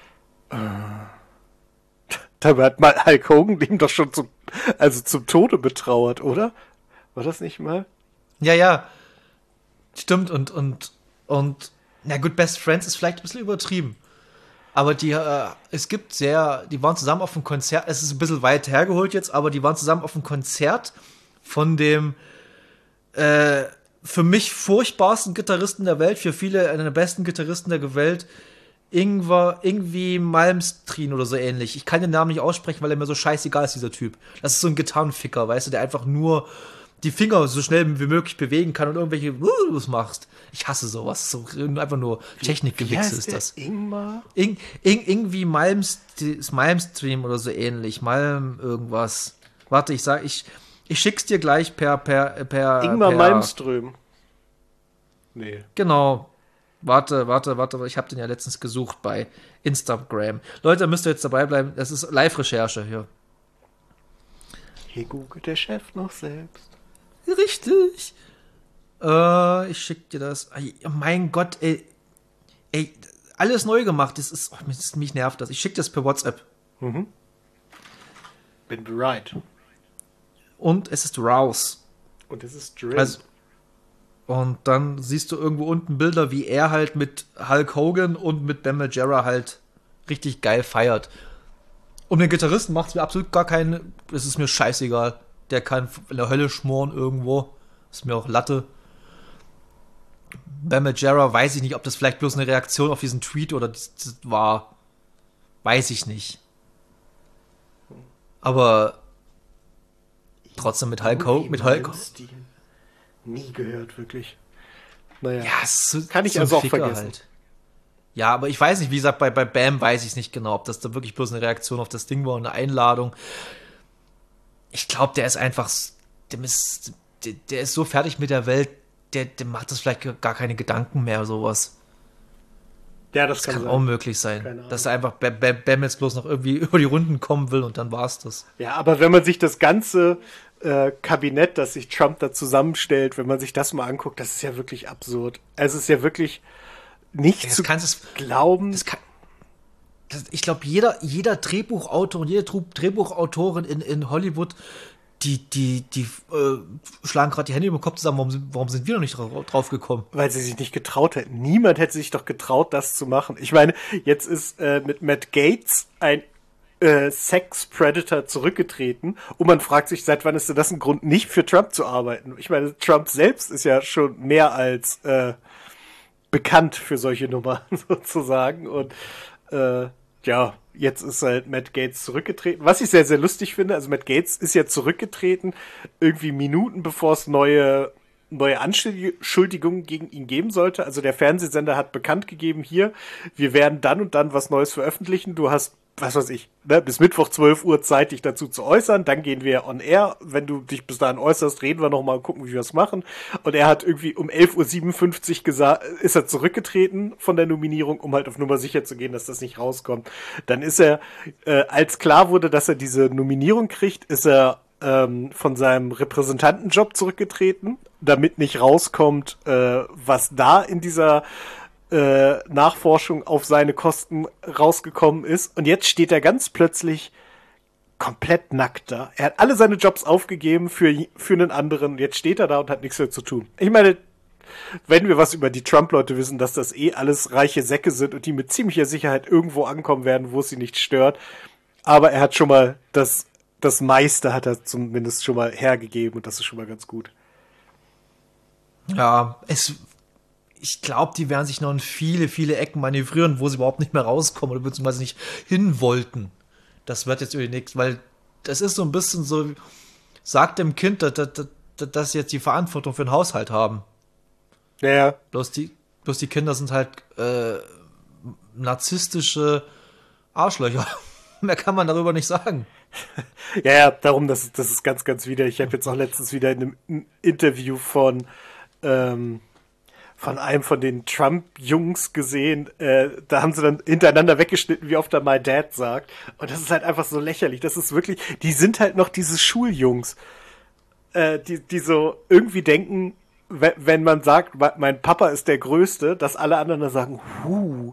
Dabei hat mal Hulk Hogan dem doch schon zum, also zum Tode betrauert, oder? War das nicht mal? Ja, ja. Stimmt, und, und, und, na gut, Best Friends ist vielleicht ein bisschen übertrieben. Aber die, äh, es gibt sehr, die waren zusammen auf einem Konzert, es ist ein bisschen weit hergeholt jetzt, aber die waren zusammen auf einem Konzert von dem, äh, für mich furchtbarsten Gitarristen der Welt, für viele einer der besten Gitarristen der Welt, Ingwer, irgendwie Malmsteen oder so ähnlich. Ich kann den Namen nicht aussprechen, weil er mir so scheißegal ist, dieser Typ. Das ist so ein Gitarrenficker, weißt du, der einfach nur die Finger so schnell wie möglich bewegen kann und irgendwelche Moves machst. Ich hasse sowas. So einfach nur Technikgewichse ist das. Ingmar? In, in, irgendwie Malmsteen, Malmstream oder so ähnlich. Malm irgendwas. Warte, ich sag, ich, ich schick's dir gleich per, per, per. Ingmar per, Malmström. Nee. Genau. Warte, warte, warte, ich habe den ja letztens gesucht bei Instagram. Leute, müsst ihr jetzt dabei bleiben. Das ist Live-Recherche hier. Hier googelt der Chef noch selbst. Richtig. Äh, ich schick dir das. Ey, mein Gott, ey. Ey, alles neu gemacht. Das ist, oh, mich, mich nervt das. Ich schick das per WhatsApp. Mhm. Bin bereit. Und es ist raus. Und es ist drin. Also, und dann siehst du irgendwo unten Bilder, wie er halt mit Hulk Hogan und mit Bam Margera halt richtig geil feiert. Um den Gitarristen macht es mir absolut gar keinen. Es ist mir scheißegal. Der kann in der Hölle schmoren irgendwo. Ist mir auch Latte. Bam Margera weiß ich nicht, ob das vielleicht bloß eine Reaktion auf diesen Tweet oder das, das war. Weiß ich nicht. Aber trotzdem mit Hulk Hogan. Mit Hulk. Nie gehört, wirklich. Naja. Ja, es ist kann ich so ein also auch Ficker vergessen. Halt. Ja, aber ich weiß nicht, wie gesagt, bei, bei Bam weiß ich es nicht genau, ob das da wirklich bloß eine Reaktion auf das Ding war, eine Einladung. Ich glaube, der ist einfach, dem ist, der, der ist so fertig mit der Welt, der, der macht das vielleicht gar keine Gedanken mehr, sowas. Ja, das, das kann, kann sein. auch möglich sein, dass er einfach Bam, Bam, Bam jetzt bloß noch irgendwie über die Runden kommen will und dann war's das. Ja, aber wenn man sich das ganze äh, Kabinett, das sich Trump da zusammenstellt, wenn man sich das mal anguckt, das ist ja wirklich absurd. Es ist ja wirklich nicht Ja, zu es, glauben. Das kann, das, ich glaube, jeder, jeder Drehbuchautor und jede Drehbuchautorin in, in Hollywood, die, die, die äh, schlagen gerade die Hände über den Kopf zusammen. Warum, sind- warum sind wir noch nicht drauf, drauf gekommen? Weil sie sich nicht getraut hätten. Niemand hätte sich doch getraut, das zu machen. Ich meine, jetzt ist äh, mit Matt Gaetz ein äh, Sex-Predator zurückgetreten und man fragt sich, seit wann ist denn das ein Grund, nicht für Trump zu arbeiten? Ich meine, Trump selbst ist ja schon mehr als äh, bekannt für solche Nummern sozusagen und äh, ja, jetzt ist halt Matt Gaetz zurückgetreten, was ich sehr, sehr lustig finde. Also Matt Gaetz ist ja zurückgetreten, irgendwie Minuten bevor es neue neue Anschuldigungen gegen ihn geben sollte. Also der Fernsehsender hat bekannt gegeben, hier, wir werden dann und dann was Neues veröffentlichen. Du hast, was weiß ich, ne, bis Mittwoch zwölf Uhr Zeit, dich dazu zu äußern. Dann gehen wir on air. Wenn du dich bis dahin äußerst, reden wir nochmal und gucken, wie wir es machen. Und er hat irgendwie um elf Uhr siebenundfünfzig gesagt, ist er zurückgetreten von der Nominierung, um halt auf Nummer sicher zu gehen, dass das nicht rauskommt. Dann ist er, äh, als klar wurde, dass er diese Nominierung kriegt, ist er ähm, von seinem Repräsentantenjob zurückgetreten, damit nicht rauskommt, äh, was da in dieser äh, Nachforschung auf seine Kosten rausgekommen ist. Und jetzt steht er ganz plötzlich komplett nackt da. Er hat alle seine Jobs aufgegeben für, für einen anderen. Und jetzt steht er da und hat nichts mehr zu tun. Ich meine, wenn wir was über die Trump-Leute wissen, dass das eh alles reiche Säcke sind und die mit ziemlicher Sicherheit irgendwo ankommen werden, wo es sie nicht stört. Aber er hat schon mal das Das meiste hat er zumindest schon mal hergegeben und das ist schon mal ganz gut. Ja, es, ich glaube, die werden sich noch in viele, viele Ecken manövrieren, wo sie überhaupt nicht mehr rauskommen oder beziehungsweise nicht hin wollten. Das wird jetzt irgendwie nichts, weil das ist so ein bisschen so, sagt dem Kind, dass, dass, dass sie jetzt die Verantwortung für den Haushalt haben. Ja, ja. Bloß die, bloß die Kinder sind halt äh, narzisstische Arschlöcher. Mehr kann man darüber nicht sagen. Ja, ja, darum, das, das ist ganz, ganz widerlich. Ich habe jetzt auch letztens wieder in einem Interview von, ähm, von einem von den Trump-Jungs gesehen, äh, da haben sie dann hintereinander weggeschnitten, wie oft er My Dad sagt. Und das ist halt einfach so lächerlich. Das ist wirklich, die sind halt noch diese Schuljungs, äh, die, die so irgendwie denken, wenn, wenn man sagt, mein Papa ist der Größte, dass alle anderen dann sagen, huh.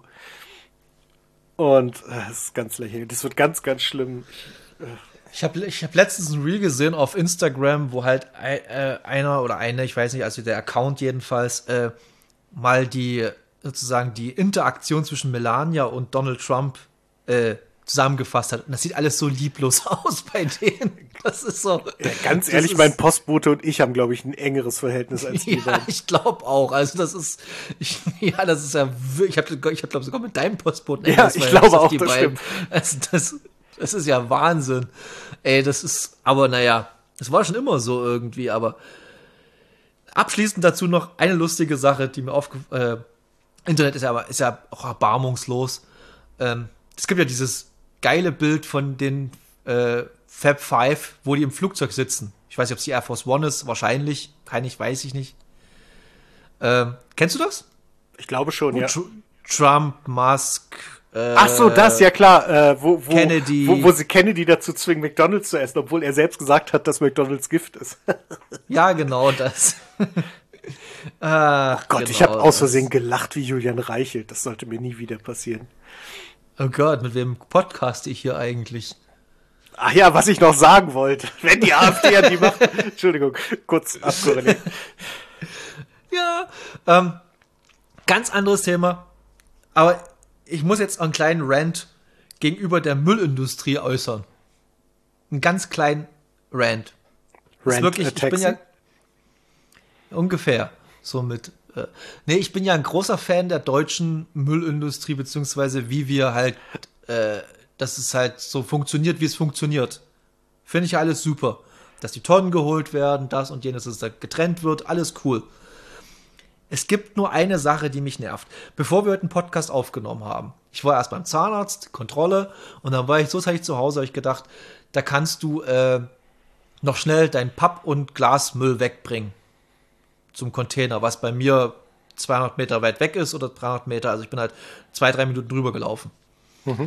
Und äh, das ist ganz lächerlich. Das wird ganz, ganz schlimm. Ich habe ich hab letztens ein Reel gesehen auf Instagram, wo halt ein, äh, einer oder eine, ich weiß nicht, also der Account jedenfalls, äh, mal die sozusagen die Interaktion zwischen Melania und Donald Trump äh, zusammengefasst hat. Und das sieht alles so lieblos aus bei denen. Das ist so. Ja, ganz ehrlich, ist, mein Postbote und ich haben, glaube ich, ein engeres Verhältnis als die ja, beiden. Ich glaube auch. Also das ist, ich, ja, das ist ja, ich habe, ich hab, glaube sogar mit deinem Postboten. Ja, ich glaube auch, die das beiden. stimmt. Also das, das ist ja Wahnsinn. Ey, das ist, aber naja, es war schon immer so irgendwie, aber abschließend dazu noch eine lustige Sache, die mir aufgefallen, äh, Internet ist ja aber, ist ja auch erbarmungslos. Ähm, es gibt ja dieses geile Bild von den äh, Fab Five, wo die im Flugzeug sitzen. Ich weiß nicht, ob es die Air Force One ist, wahrscheinlich. Keine, ich weiß ich nicht. Ähm, kennst du das? Ich glaube schon, wo ja. Tr- Trump, Musk, äh, Ach so, das, ja klar. Äh, wo, wo, Kennedy. Wo, wo sie Kennedy dazu zwingen, McDonald's zu essen, obwohl er selbst gesagt hat, dass McDonald's Gift ist. Ja, genau das. Ach, Oh Gott, genau ich habe aus das. Versehen gelacht wie Julian Reichelt. Das sollte mir nie wieder passieren. Oh Gott, mit wem podcaste ich hier eigentlich? Ach ja, was ich noch sagen wollte. Wenn die AfD an die Macht... Entschuldigung, kurz abkorreliert. Ja, ähm, ganz anderes Thema. Aber ich muss jetzt einen kleinen Rant gegenüber der Müllindustrie äußern. Einen ganz kleinen Rant. Das ist wirklich, ich bin ja ungefähr so mit. Äh, nee, ich bin ja ein großer Fan der deutschen Müllindustrie, beziehungsweise wie wir halt, äh, dass es halt so funktioniert, wie es funktioniert. Finde ich ja alles super. Dass die Tonnen geholt werden, das und jenes, dass es da getrennt wird, alles cool. Es gibt nur eine Sache, die mich nervt. Bevor wir heute einen Podcast aufgenommen haben, ich war erst beim Zahnarzt, Kontrolle, und dann war ich so zeitig zu Hause, habe ich gedacht, da kannst du äh, noch schnell dein Papp- und Glasmüll wegbringen zum Container, was bei mir zweihundert Meter weit weg ist oder dreihundert Meter. Also ich bin halt zwei, drei Minuten drüber gelaufen. Mhm.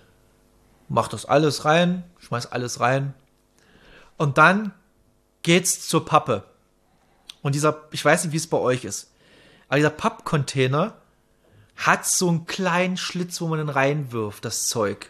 Mach das alles rein, schmeiß alles rein. Und dann geht's zur Pappe. Und dieser, ich weiß nicht, wie es bei euch ist, aber dieser Pappcontainer hat so einen kleinen Schlitz, wo man den reinwirft, das Zeug.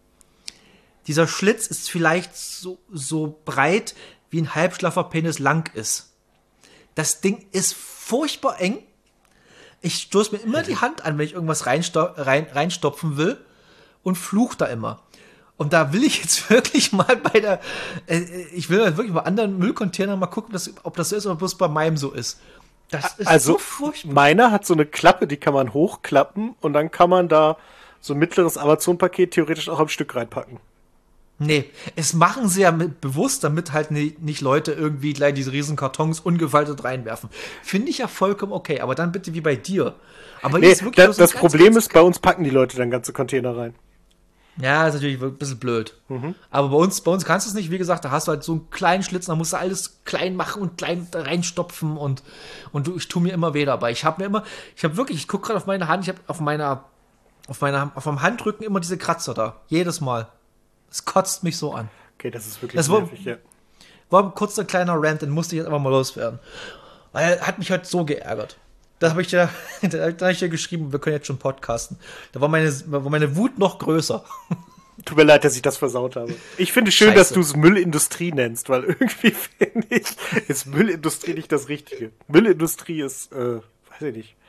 Dieser Schlitz ist vielleicht so, so breit, wie ein halbschlaffer Penis lang ist. Das Ding ist furchtbar eng. Ich stoße mir immer die Hand an, wenn ich irgendwas reinsto- rein, reinstopfen will und fluch da immer. Und da will ich jetzt wirklich mal bei der, äh, ich will wirklich bei anderen Müllcontainern mal gucken, dass, ob das so ist oder bloß bei meinem so ist. Das ist also, so furchtbar. Meiner hat so eine Klappe, die kann man hochklappen und dann kann man da so ein mittleres Amazon-Paket theoretisch auch am Stück reinpacken. Nee, es machen sie ja mit, bewusst, damit halt nie, nicht Leute irgendwie gleich diese riesen Kartons ungefaltet reinwerfen. Finde ich ja vollkommen okay, aber dann bitte wie bei dir. Aber nee, ist wirklich das, so das ganz, Problem ganz ist, bei uns packen die Leute dann ganze Container rein. Ja, ist natürlich ein bisschen blöd. Mhm. Aber bei uns, bei uns kannst du es nicht, wie gesagt, da hast du halt so einen kleinen Schlitz, da musst du alles klein machen und klein da reinstopfen und, und du, ich tue mir immer weh dabei. Ich habe mir immer, ich habe wirklich, ich gucke gerade auf meine Hand, ich habe auf meiner, auf meiner, auf meinem Handrücken immer diese Kratzer da. Jedes Mal. Es kotzt mich so an. Okay, das ist wirklich das war, nervig, ja. War kurz ein kleiner Rant, den musste ich jetzt einfach mal loswerden. Weil er hat mich halt so geärgert. Da habe ich ja, da habe ich ja geschrieben, wir können jetzt schon podcasten. Da war meine, war meine Wut noch größer. Tut mir leid, dass ich das versaut habe. Ich finde schön, Scheiße. Dass du es Müllindustrie nennst, weil irgendwie finde ich, ist Müllindustrie nicht das Richtige. Müllindustrie ist, äh, weiß ich nicht.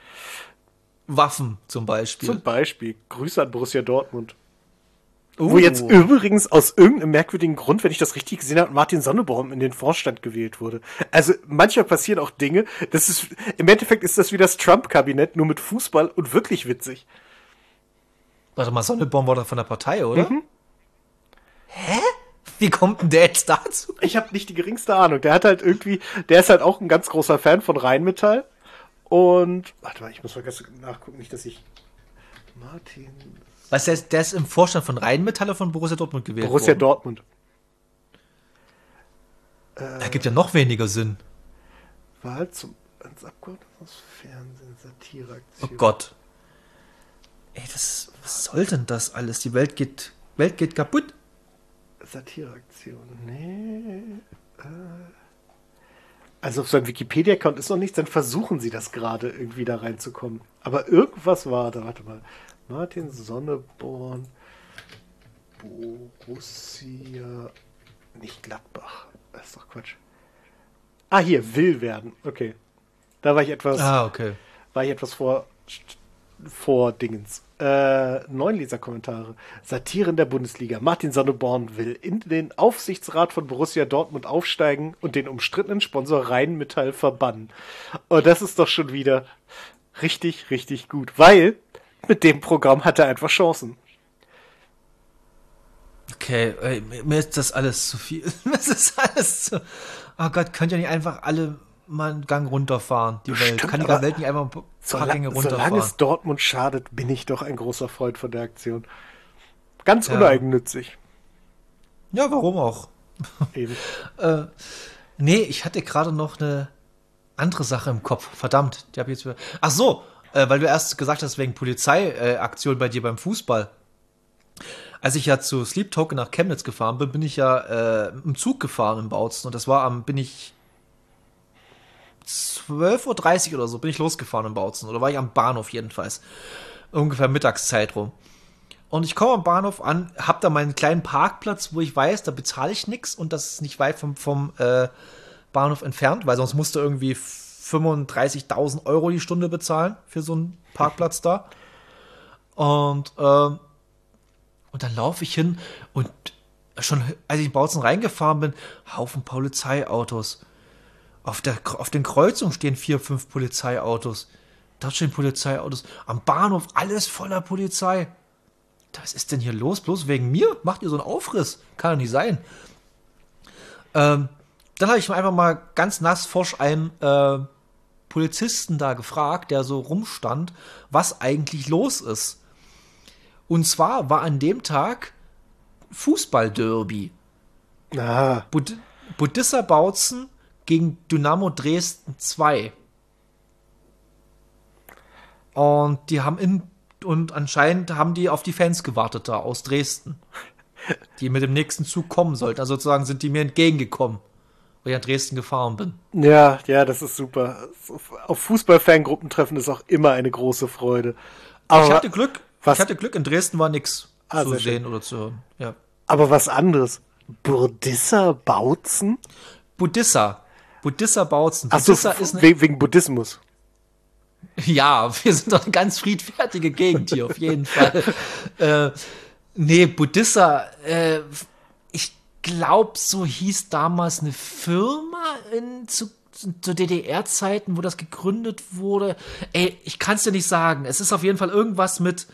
Waffen zum Beispiel. Zum Beispiel. Grüße an Borussia Dortmund. Uh. Wo jetzt übrigens aus irgendeinem merkwürdigen Grund, wenn ich das richtig gesehen habe, Martin Sonneborn in den Vorstand gewählt wurde. Also manchmal passieren auch Dinge, das ist, im Endeffekt ist das wie das Trump-Kabinett, nur mit Fußball und wirklich witzig. Warte mal, Sonneborn war doch von der Partei, oder? Mhm. Hä? Wie kommt denn der jetzt dazu? Ich habe nicht die geringste Ahnung. Der hat halt irgendwie, der ist halt auch ein ganz großer Fan von Rheinmetall. Und, warte mal, ich muss mal ganz nachgucken, nicht, dass ich Martin... Was, der ist, der ist im Vorstand von Rheinmetall oder von Borussia Dortmund gewählt Borussia worden? Dortmund. Da gibt ja noch weniger Sinn. Wahl zum ans Abgeordneten aus Fernsehen, Satireaktion. Oh Gott. Ey, das, was soll denn das alles? Die Welt geht, Welt geht kaputt. Satireaktion, nee. Äh. Also auf seinem Wikipedia-Account ist noch nichts, dann versuchen sie das gerade irgendwie da reinzukommen. Aber irgendwas war da, warte mal. Martin Sonneborn, Borussia, nicht Gladbach. Das ist doch Quatsch. Ah, hier, will werden. Okay. Da war ich etwas, ah, okay. war ich etwas vor, vor Dingens. Äh, neun Leserkommentare. Satiren der Bundesliga. Martin Sonneborn will in den Aufsichtsrat von Borussia Dortmund aufsteigen und den umstrittenen Sponsor Rheinmetall verbannen. Und das ist doch schon wieder richtig, richtig gut. Weil mit dem Programm hat er einfach Chancen. Okay, ey, mir ist das alles zu viel. Das ist alles zu... Oh Gott, könnt ihr nicht einfach alle mal einen Gang runterfahren, die Welt? Stimmt, kann die Welt nicht einfach ein paar solang, Gänge runterfahren? Solange es Dortmund schadet, bin ich doch ein großer Freund von der Aktion. Ganz ja. uneigennützig. Ja, warum auch? Eben. äh, nee, ich hatte gerade noch eine andere Sache im Kopf. Verdammt, die habe ich jetzt wieder... Ach so, äh, weil du erst gesagt hast, wegen Polizeiaktion äh, bei dir beim Fußball. Als ich ja zu Sleep Token nach Chemnitz gefahren bin, bin ich ja äh, im Zug gefahren in Bautzen. Und das war am, bin ich zwölf Uhr dreißig oder so, bin ich losgefahren in Bautzen. Oder war ich am Bahnhof jedenfalls. Ungefähr Mittagszeit rum. Und ich komme am Bahnhof an, hab da meinen kleinen Parkplatz, wo ich weiß, da bezahle ich nichts. Und das ist nicht weit vom, vom äh, Bahnhof entfernt, weil sonst musst du irgendwie fünfunddreißigtausend Euro die Stunde bezahlen für so einen Parkplatz da. Und, äh, und dann laufe ich hin und schon, als ich in Bautzen reingefahren bin, Haufen Polizeiautos. Auf, der, auf den Kreuzungen stehen vier, fünf Polizeiautos. Dort stehen Polizeiautos. Am Bahnhof alles voller Polizei. Was ist denn hier los? Bloß wegen mir? Macht ihr so einen Aufriss? Kann doch nicht sein. Ähm, dann habe ich mir einfach mal ganz nass forsch einen äh, Polizisten da gefragt, der so rumstand, was eigentlich los ist. Und zwar war an dem Tag Fußball-Derby. Ah. Bud- Budissa Bautzen gegen Dynamo Dresden zwei. Und die haben in, und anscheinend haben die auf die Fans gewartet da aus Dresden, die mit dem nächsten Zug kommen sollten. Also sozusagen sind die mir entgegengekommen, weil ich nach Dresden gefahren bin. Ja, ja, das ist super. Auf Fußballfangruppentreffen ist auch immer eine große Freude. Aber ich hatte Glück. was? Ich hatte Glück, in Dresden war nichts Ah, zu sehr sehen schön. oder zu hören. Ja. Aber was anderes. Burdissa Bautzen? Budissa. Budissa Bautzen. Ach so, Budissa ist eine, we wegen Buddhismus. ja, wir sind doch eine ganz friedfertige Gegend hier, auf jeden Fall. äh, nee, Budissa, äh, ich glaube, so hieß damals eine Firma in, zu, zu D D R-Zeiten, wo das gegründet wurde. Ey, ich kann es dir nicht sagen. Es ist auf jeden Fall irgendwas mit.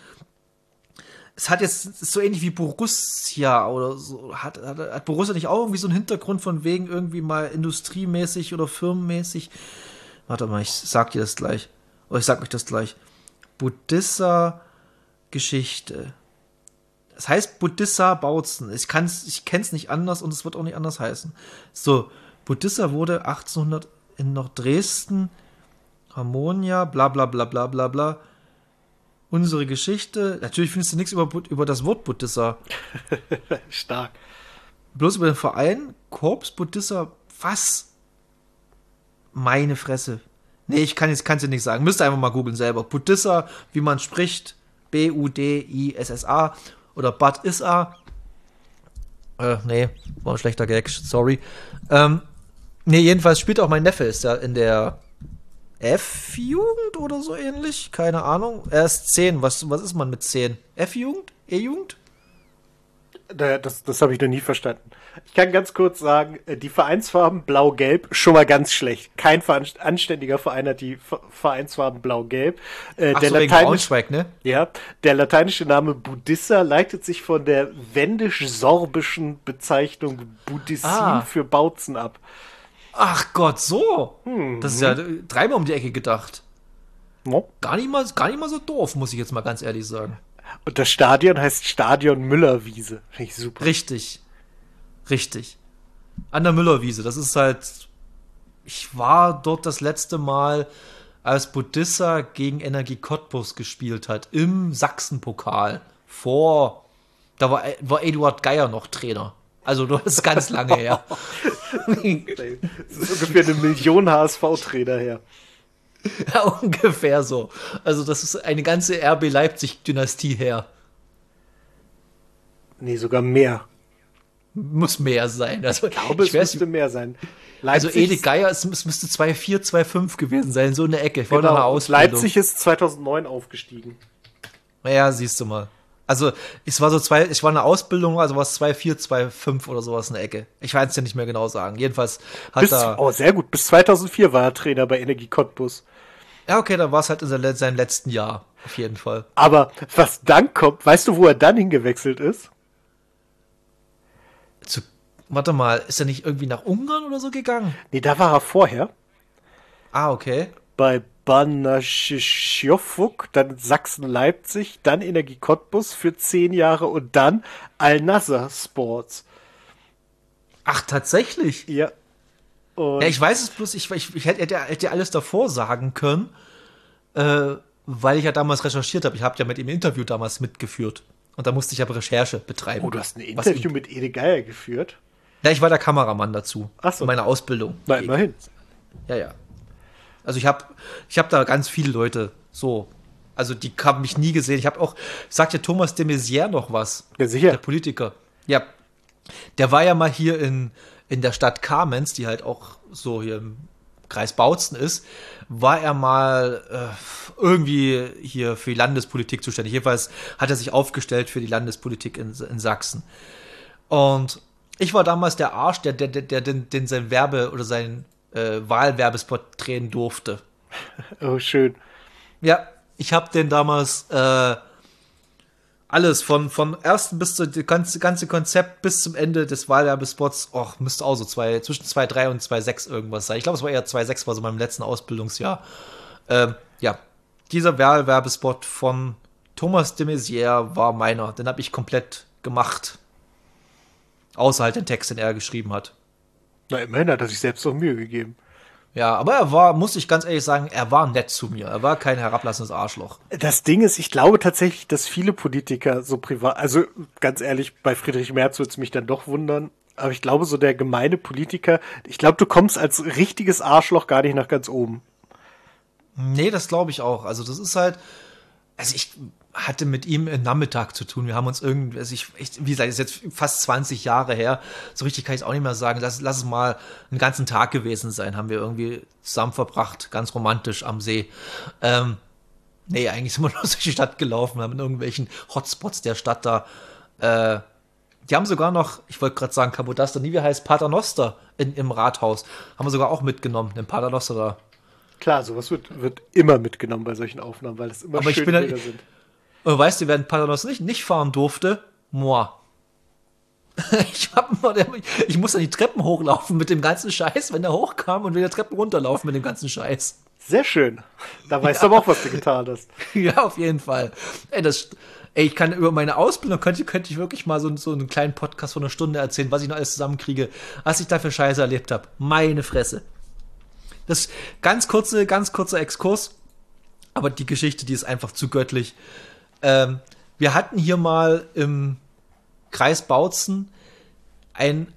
Es hat jetzt es ist so ähnlich wie Borussia oder so. Hat, hat, hat Borussia nicht auch irgendwie so einen Hintergrund von wegen irgendwie mal industriemäßig oder firmenmäßig? Warte mal, ich sag dir das gleich. Oder ich sag euch das gleich. Budissa Geschichte. Es heißt Budissa Bautzen. Ich kann's, ich kenn's nicht anders und es wird auch nicht anders heißen. So, Budissa wurde achtzehnhundert in Nordresen, Harmonia, bla bla bla bla bla bla. Unsere Geschichte. Natürlich findest du nichts über, über das Wort Budissa. Stark. Bloß über den Verein Korps Budissa. Was? Meine Fresse. Nee, ich kann jetzt kann's dir nicht sagen. Müsst ihr einfach mal googeln selber. Budissa, wie man spricht. B U D I S S A. Oder Bad Issa. Äh, nee, war ein schlechter Gag, sorry. Ähm, nee, jedenfalls spielt auch mein Neffe, ist ja in der F-Jugend oder so ähnlich. Keine Ahnung. Er ist zehn. Was, was ist man mit zehn? F-Jugend? E-Jugend? Das, das habe ich noch nie verstanden. Ich kann ganz kurz sagen, die Vereinsfarben Blau-Gelb, schon mal ganz schlecht. Kein anständiger Verein hat die Vereinsfarben Blau-Gelb. Äh, Ach der so, wegen Braunschweig, ne? Ja, der lateinische Name Budissa leitet sich von der wendisch-sorbischen Bezeichnung Budissin Ah. für Bautzen ab. Ach Gott, so. Hm. Das ist ja dreimal um die Ecke gedacht. No. Gar nicht mal, gar nicht mal so doof, muss ich jetzt mal ganz ehrlich sagen. Und das Stadion heißt Stadion Müllerwiese. Finde ich super. Richtig. Richtig. An der Müllerwiese. Das ist halt. Ich war dort das letzte Mal, als Budissa gegen Energie Cottbus gespielt hat. Im Sachsenpokal. Vor. Da war, war Eduard Geier noch Trainer. Also, das ist ganz lange her. Das ist ungefähr eine Million H S V-Trainer her. Ja, ungefähr so. Also, das ist eine ganze R B Leipzig-Dynastie her. Nee, sogar mehr. Muss mehr sein. Also, Ich glaube, es ich weiß, müsste mehr sein. also Leipzig Ede ist- Geier, es, es müsste zwei vier, zwei fünf gewesen sein, so in der Ecke. Ich war Genau, nach einer und Ausbildung. Leipzig ist zweitausendneun aufgestiegen. Ja, siehst du mal. Also, es war so zwei, ich war in einer Ausbildung, also war es zwei vier, zwei fünf oder sowas in der Ecke. Ich weiß es ja nicht mehr genau sagen. Jedenfalls hat Bis, er. oh, sehr gut. Bis zweitausendvier war er Trainer bei Energie Cottbus. Ja, okay, dann war es halt in sein- seinem letzten Jahr. Auf jeden Fall. Aber was dann kommt, weißt du, wo er dann hingewechselt ist? Zu, warte mal, ist er nicht irgendwie nach Ungarn oder so gegangen? Nee, da war er vorher. Ah, okay. Bei Banaschiofuk, dann Sachsen-Leipzig, dann Energie Cottbus für zehn Jahre und dann Al-Nassr Sports. Ach, tatsächlich. Ja. Und Ja, ich weiß es bloß, ich, ich, ich hätte, hätte hätte alles davor sagen können, äh, weil ich ja damals recherchiert habe. Ich habe ja mit ihm ein Interview damals mitgeführt. Und da musste ich aber Recherche betreiben. oh, du hast ein Was Interview ihn- mit Ede Geier geführt. Ja, ich war der Kameramann dazu. Ach so. In meiner Ausbildung. Na, immerhin. Ja, ja. Also ich habe ich hab da ganz viele Leute so. Also die haben mich nie gesehen. Ich habe auch, sagt ja Thomas de Maizière noch was? Ja, sicher. Der Politiker. Ja. Der war ja mal hier in, in der Stadt Kamenz, die halt auch so hier im Kreis Bautzen ist, war er mal äh, irgendwie hier für die Landespolitik zuständig. Jedenfalls hat er sich aufgestellt für die Landespolitik in, in Sachsen. Und ich war damals der Arsch, der, der, der, der den, den sein Werbe- oder sein äh, Wahlwerbespot drehen durfte. Oh, schön. Ja, ich habe den damals äh, alles von, von ersten bis zu das ganze, ganze Konzept bis zum Ende des Wahlwerbespots, och, müsste auch so zwei, zwischen zwei Komma drei und zwei Komma sechs irgendwas sein. Ich glaube, es war eher zwei Komma sechs, war so meinem letzten Ausbildungsjahr. Ähm, ja, dieser Wahlwerbespot von Thomas de Maizière war meiner. Den habe ich komplett gemacht. Außer halt den Text, den er geschrieben hat. Na, immerhin hat er sich selbst noch Mühe gegeben. Ja, aber er war, muss ich ganz ehrlich sagen, er war nett zu mir. Er war kein herablassendes Arschloch. Das Ding ist, ich glaube tatsächlich, dass viele Politiker so privat, also ganz ehrlich, bei Friedrich Merz würde es mich dann doch wundern, aber ich glaube, so der gemeine Politiker, ich glaube, du kommst als richtiges Arschloch gar nicht nach ganz oben. Nee, das glaube ich auch. Also das ist halt, also ich hatte mit ihm einen Nachmittag zu tun. Wir haben uns irgendwie, also ich, ich, wie gesagt, das ist jetzt fast zwanzig Jahre her. So richtig kann ich es auch nicht mehr sagen. Lass, lass es mal einen ganzen Tag gewesen sein. Haben wir irgendwie zusammen verbracht, ganz romantisch am See. Ähm, nee, eigentlich sind wir nur durch die Stadt gelaufen, haben in irgendwelchen Hotspots der Stadt da, äh, die haben sogar noch, ich wollte gerade sagen Capodaster, nie wie heißt, Paternoster in, im Rathaus. Haben wir sogar auch mitgenommen, den Paternoster da. Klar, sowas wird, wird immer mitgenommen bei solchen Aufnahmen, weil es immer Aber schöne ich bin Bilder halt, sind. Und weißt du, wer den Paternoster nicht, nicht fahren durfte? Moi. Ich, hab immer, ich musste die Treppen hochlaufen mit dem ganzen Scheiß, wenn er hochkam und wieder Treppen runterlaufen mit dem ganzen Scheiß. Sehr schön. Da weißt Ja. du aber auch, was du getan hast. Ja, auf jeden Fall. Ey, das, ey, ich kann über meine Ausbildung, könnte, könnte ich wirklich mal so, so einen kleinen Podcast von einer Stunde erzählen, was ich noch alles zusammenkriege, was ich da für Scheiße erlebt habe. Meine Fresse. Das ganz kurze, ganz kurzer Exkurs, aber die Geschichte, die ist einfach zu göttlich. Ähm, wir hatten hier mal im Kreis Bautzen einen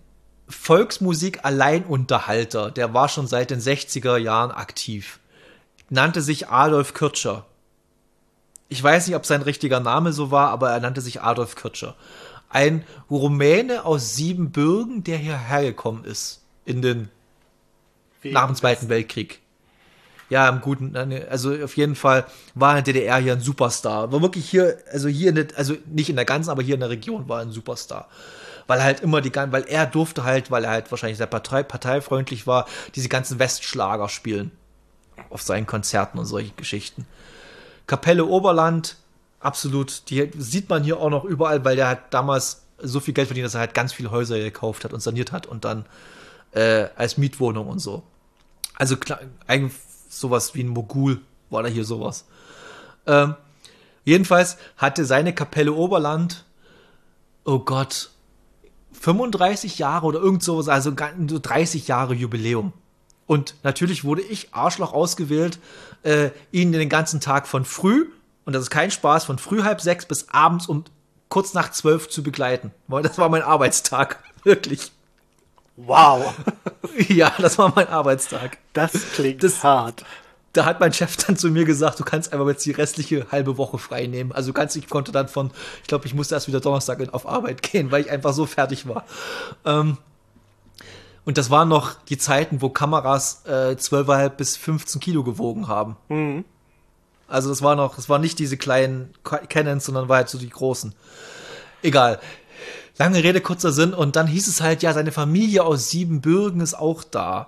Volksmusik-Alleinunterhalter, der war schon seit den sechziger Jahren aktiv. Nannte sich Adolf Kircher. Ich weiß nicht, ob sein richtiger Name so war, aber er nannte sich Adolf Kircher. Ein Rumäne aus Siebenbürgen, der hierher gekommen ist in den Wie nach dem Zweiten Weltkrieg. Ja, im Guten, also auf jeden Fall war in der D D R hier ein Superstar. War wirklich hier, also hier, in der, also nicht in der ganzen, aber hier in der Region war er ein Superstar. Weil halt immer die, weil er durfte halt, weil er halt wahrscheinlich sehr partei, parteifreundlich war, diese ganzen Westschlager spielen. Auf seinen Konzerten und solche Geschichten. Kapelle Oberland, absolut, die sieht man hier auch noch überall, weil der hat damals so viel Geld verdient, dass er halt ganz viele Häuser gekauft hat und saniert hat und dann äh, als Mietwohnung und so. Also klar, eigentlich sowas wie ein Mogul war da hier sowas. Ähm, jedenfalls hatte seine Kapelle Oberland, oh Gott, fünfunddreißig Jahre oder irgend sowas, also dreißig Jahre Jubiläum. Und natürlich wurde ich, Arschloch, ausgewählt, äh, ihn den ganzen Tag von früh, und das ist kein Spaß, von früh halb sechs bis abends um kurz nach zwölf zu begleiten. Weil das war mein Arbeitstag, wirklich. Wow. Ja, das war mein Arbeitstag. Das klingt Das- hart. Da hat mein Chef dann zu mir gesagt, du kannst einfach jetzt die restliche halbe Woche frei nehmen. Also du kannst, ich konnte dann von, ich glaube, ich musste erst wieder Donnerstag auf Arbeit gehen, weil ich einfach so fertig war. Ähm, und das waren noch die Zeiten, wo Kameras äh, zwölf Komma fünf bis fünfzehn Kilo gewogen haben. Mhm. Also das war noch, das waren nicht diese kleinen Canons, sondern war halt so die großen. Egal. Lange Rede, kurzer Sinn. Und dann hieß es halt, ja, seine Familie aus Siebenbürgen ist auch da.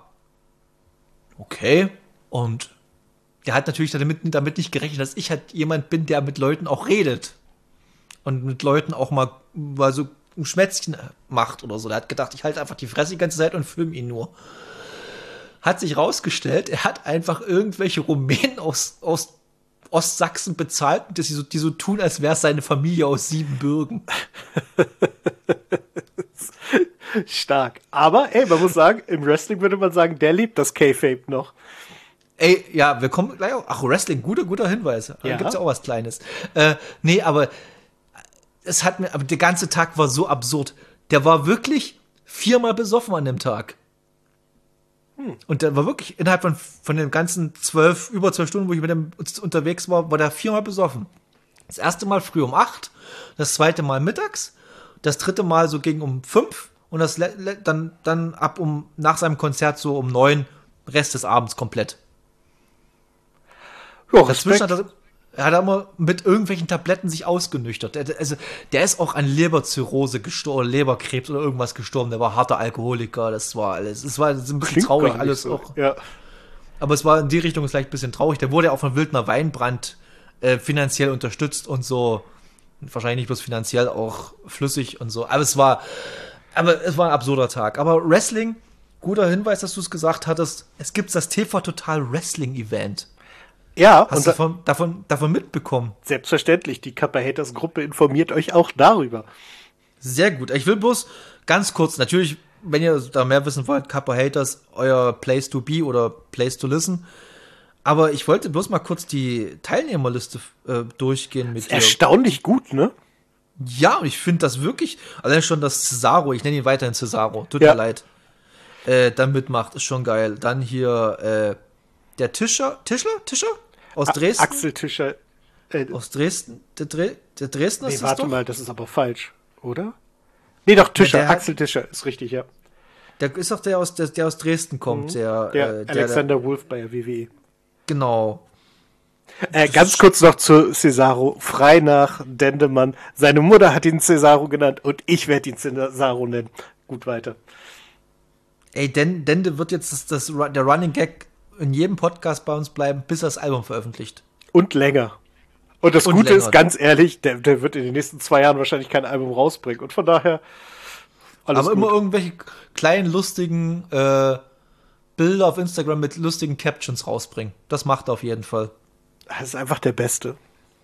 Okay. Und der hat natürlich damit, damit nicht gerechnet, dass ich halt jemand bin, der mit Leuten auch redet. Und mit Leuten auch mal, mal so ein Schmätzchen macht oder so. Der hat gedacht, ich halte einfach die Fresse die ganze Zeit und filme ihn nur. Hat sich rausgestellt, er hat einfach irgendwelche Rumänen aus, aus Ostsachsen bezahlt, die so, die so tun, als wäre es seine Familie aus Siebenbürgen. Stark. Aber, ey, man muss sagen, im Wrestling würde man sagen, der liebt das K-Fape noch. Ey, ja, wir kommen gleich auf. Ach, Wrestling, guter, guter Hinweis. Da Ja. gibt's ja auch was Kleines. Äh, nee, aber es hat mir, aber der ganze Tag war so absurd. Der war wirklich viermal besoffen an dem Tag. Hm. Und der war wirklich innerhalb von, von den ganzen zwölf, über zwölf Stunden, wo ich mit dem unterwegs war, war der viermal besoffen. Das erste Mal früh um acht, das zweite Mal mittags, das dritte Mal so gegen um fünf und das le- le- dann, dann ab um, nach seinem Konzert so um neun, Rest des Abends komplett. Ja, Dazwischen Respekt. hat er, er hat immer mit irgendwelchen Tabletten sich ausgenüchtert. Der, also, der ist auch an Leberzirrhose gestorben, Leberkrebs oder irgendwas gestorben. Der war harter Alkoholiker. Das war alles. Es war ein bisschen Klingt traurig gar nicht alles so. auch. Ja. Aber es war in die Richtung vielleicht ein bisschen traurig. Der wurde ja auch von Wildner Weinbrand äh, finanziell unterstützt und so. Wahrscheinlich nicht bloß finanziell, auch flüssig und so. Aber es war, aber es war ein absurder Tag. Aber Wrestling, guter Hinweis, dass du es gesagt hattest. Es gibt das T V Total Wrestling Event. Ja, Hast und du da, davon, davon, davon mitbekommen? selbstverständlich, die Kappa Haters Gruppe informiert euch auch darüber. Sehr gut. Ich will bloß ganz kurz, natürlich wenn ihr da mehr wissen wollt, Kappa Haters, euer Place to be oder Place to listen. Aber ich wollte bloß mal kurz die Teilnehmerliste äh, durchgehen mit dir. Erstaunlich gut, ne? Ja, und ich finde das wirklich, allein schon das Cesaro, ich nenne ihn weiterhin Cesaro, tut Ja. mir leid, äh, dann mitmacht, ist schon geil. Dann hier äh, der Tischer, Tischler, Tischer? Aus Dresden? A- Axel Tischer. Äh, Aus Dresden? Der, Dre der Dresdner nee, ist das warte doch? mal, das ist aber falsch, oder? Nee, doch, Tischer, der hat- Axel Tischer, ist richtig, ja. Der ist doch der aus, der, der aus Dresden kommt, der, Der äh, der, Alexander Wolf bei der W W E. Genau. Äh, ganz kurz noch zu Cesaro, frei nach Dendemann. Seine Mutter hat ihn Cesaro genannt und ich werde ihn Cesaro nennen. Gut, weiter. Ey, Den, Dende wird jetzt das, das, der Running Gag in jedem Podcast bei uns bleiben, bis er das Album veröffentlicht. Und länger. Und das Und Gute länger. ist, ganz ehrlich, der, der wird in den nächsten zwei Jahren wahrscheinlich kein Album rausbringen. Und von daher alles Aber gut. immer irgendwelche kleinen, lustigen äh, Bilder auf Instagram mit lustigen Captions rausbringen. Das macht er auf jeden Fall. Das ist einfach der Beste.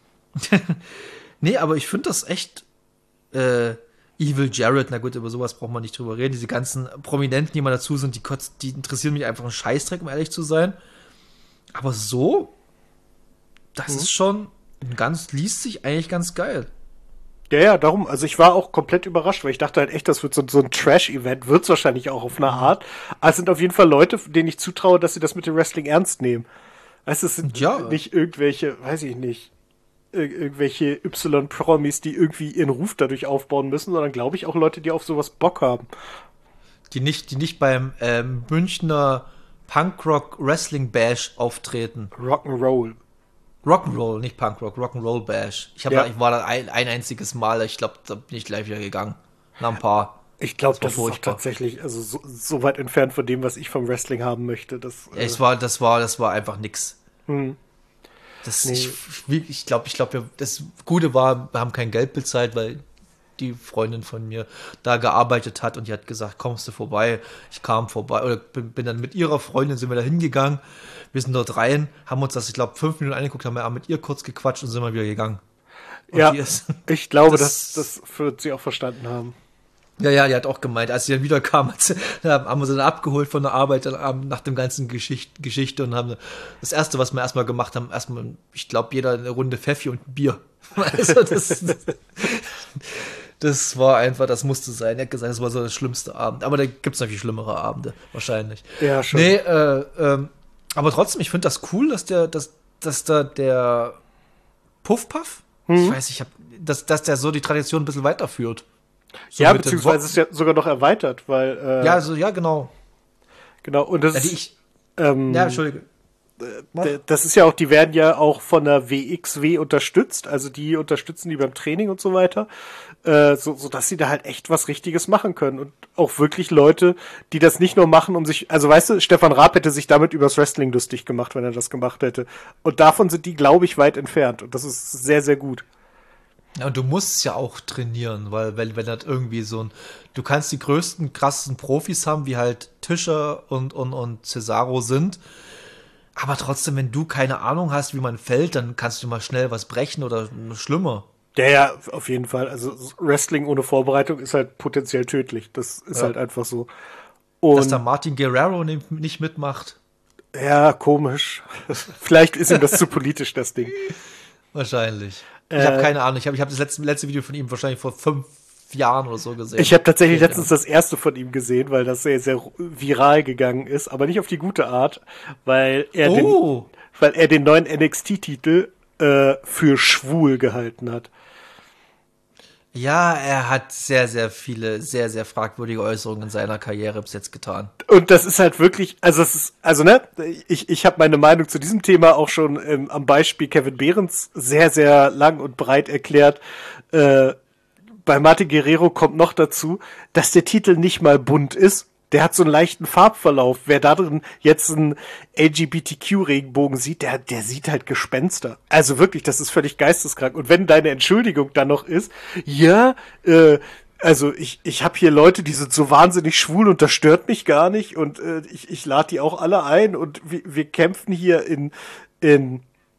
Nee, aber ich finde das echt äh, Evil Jared, na gut, über sowas braucht man nicht drüber reden. Diese ganzen Prominenten, die mal dazu sind, die, kotz- die interessieren mich einfach einen Scheißdreck, um ehrlich zu sein. Aber so, das Mhm. ist schon ein ganz, liest sich eigentlich ganz geil. Ja, ja, darum, also ich war auch komplett überrascht, weil ich dachte halt echt, das wird so, so ein Trash-Event, wird's wahrscheinlich auch auf eine Art. Aber es sind auf jeden Fall Leute, denen ich zutraue, dass sie das mit dem Wrestling ernst nehmen. Weißt du, es sind Ja. nicht irgendwelche, weiß ich nicht, ir- irgendwelche Y-Promis, die irgendwie ihren Ruf dadurch aufbauen müssen, sondern glaube ich auch Leute, die auf sowas Bock haben. Die nicht, die nicht beim ähm, Münchner Punkrock Wrestling Bash auftreten. Rock'n'Roll. Rock'n'Roll, nicht Punkrock, Rock'n'Roll Bash. Ich, hab Ja. da, ich war da ein, ein einziges Mal, ich glaube, da bin ich gleich wieder gegangen. Nach ein paar. Ich glaube, war das, ist auch furchtbar. tatsächlich also so, so weit entfernt von dem, was ich vom Wrestling haben möchte. Das, Ja, es war, das war, das war einfach nix. hm. Das, Nee. ich ich glaube, ich glaube, das Gute war, wir haben kein Geld bezahlt, weil die Freundin von mir da gearbeitet hat und die hat gesagt, kommst du vorbei? Ich kam vorbei oder bin, bin dann mit ihrer Freundin sind wir da hingegangen. Wir sind dort rein, haben uns das, ich glaube, fünf Minuten angeguckt, haben wir mit ihr kurz gequatscht und sind mal wieder gegangen. Und Ja, die ist, ich glaube, das- dass das wird sie auch verstanden haben. ja, ja, die hat auch gemeint, als sie dann wieder kam, hat sie, da haben wir sie dann abgeholt von der Arbeit dann am- nach dem ganzen Geschicht, Geschichte und haben das erste, was wir erstmal gemacht haben, erstmal, ich glaube, jeder eine Runde Pfeffi und ein Bier. Also das, das war einfach, das musste sein. Er hat gesagt, das war so der schlimmste Abend. Aber da gibt es natürlich schlimmere Abende, wahrscheinlich. Ja, schon. Nee, äh, ähm, aber trotzdem, ich finde das cool, dass der, dass, dass da der Puff-Puff, ich weiß, ich hab, dass, dass der so die Tradition ein bisschen weiterführt. So Ja, mit den beziehungsweise Wo- ist ja sogar noch erweitert, weil äh, Ja, also, ja, genau. genau, und das Ja, die ist, ich, ähm, ja, Entschuldige. d- das ist ja auch, die werden ja auch von der W X W unterstützt, also die unterstützen die beim Training und so weiter, äh, so, so dass sie da halt echt was Richtiges machen können und auch wirklich Leute, die das nicht nur machen, um sich, also weißt du, Stefan Raab hätte sich damit übers Wrestling lustig gemacht, wenn er das gemacht hätte. Und davon sind die, glaube ich, weit entfernt und das ist sehr, sehr gut. Ja, und du musst ja auch trainieren, weil wenn, wenn das irgendwie so ein, du kannst die größten, krassesten Profis haben, wie halt Tischer und, und, und Cesaro sind, aber trotzdem, wenn du keine Ahnung hast, wie man fällt, dann kannst du mal schnell was brechen oder schlimmer. Ja, ja, auf jeden Fall. Also Wrestling ohne Vorbereitung ist halt potenziell tödlich. Das ist Ja. halt einfach so. Dass Und da Martin Guerrero ne- nicht mitmacht, ja, komisch. Vielleicht ist ihm das zu politisch, das Ding. wahrscheinlich. Ich Äh, habe keine Ahnung, ich habe ich hab das letzte, letzte Video von ihm wahrscheinlich vor fünf Jahren oder so gesehen. Ich habe tatsächlich Ja. letztens das erste von ihm gesehen, weil das sehr, sehr viral gegangen ist, aber nicht auf die gute Art, weil er Oh. den, weil er den neuen N X T-Titel äh, für schwul gehalten hat. Ja, er hat sehr, sehr viele, sehr, sehr fragwürdige Äußerungen in seiner Karriere bis jetzt getan. Und das ist halt wirklich, also es ist, also ne, ich, ich habe meine Meinung zu diesem Thema auch schon ähm, am Beispiel Kevin Behrens sehr, sehr lang und breit erklärt. Äh, bei Martin Guerrero kommt noch dazu, dass der Titel nicht mal bunt ist. Der hat so einen leichten Farbverlauf. Wer da drin jetzt einen L G B T Q-Regenbogen sieht, der, der sieht halt Gespenster. Also wirklich, das ist völlig geisteskrank. Und wenn deine Entschuldigung dann noch ist, ja, äh, also ich, ich habe hier Leute, die sind so wahnsinnig schwul und das stört mich gar nicht und äh, ich, ich lade die auch alle ein und wir, wir kämpfen hier in, in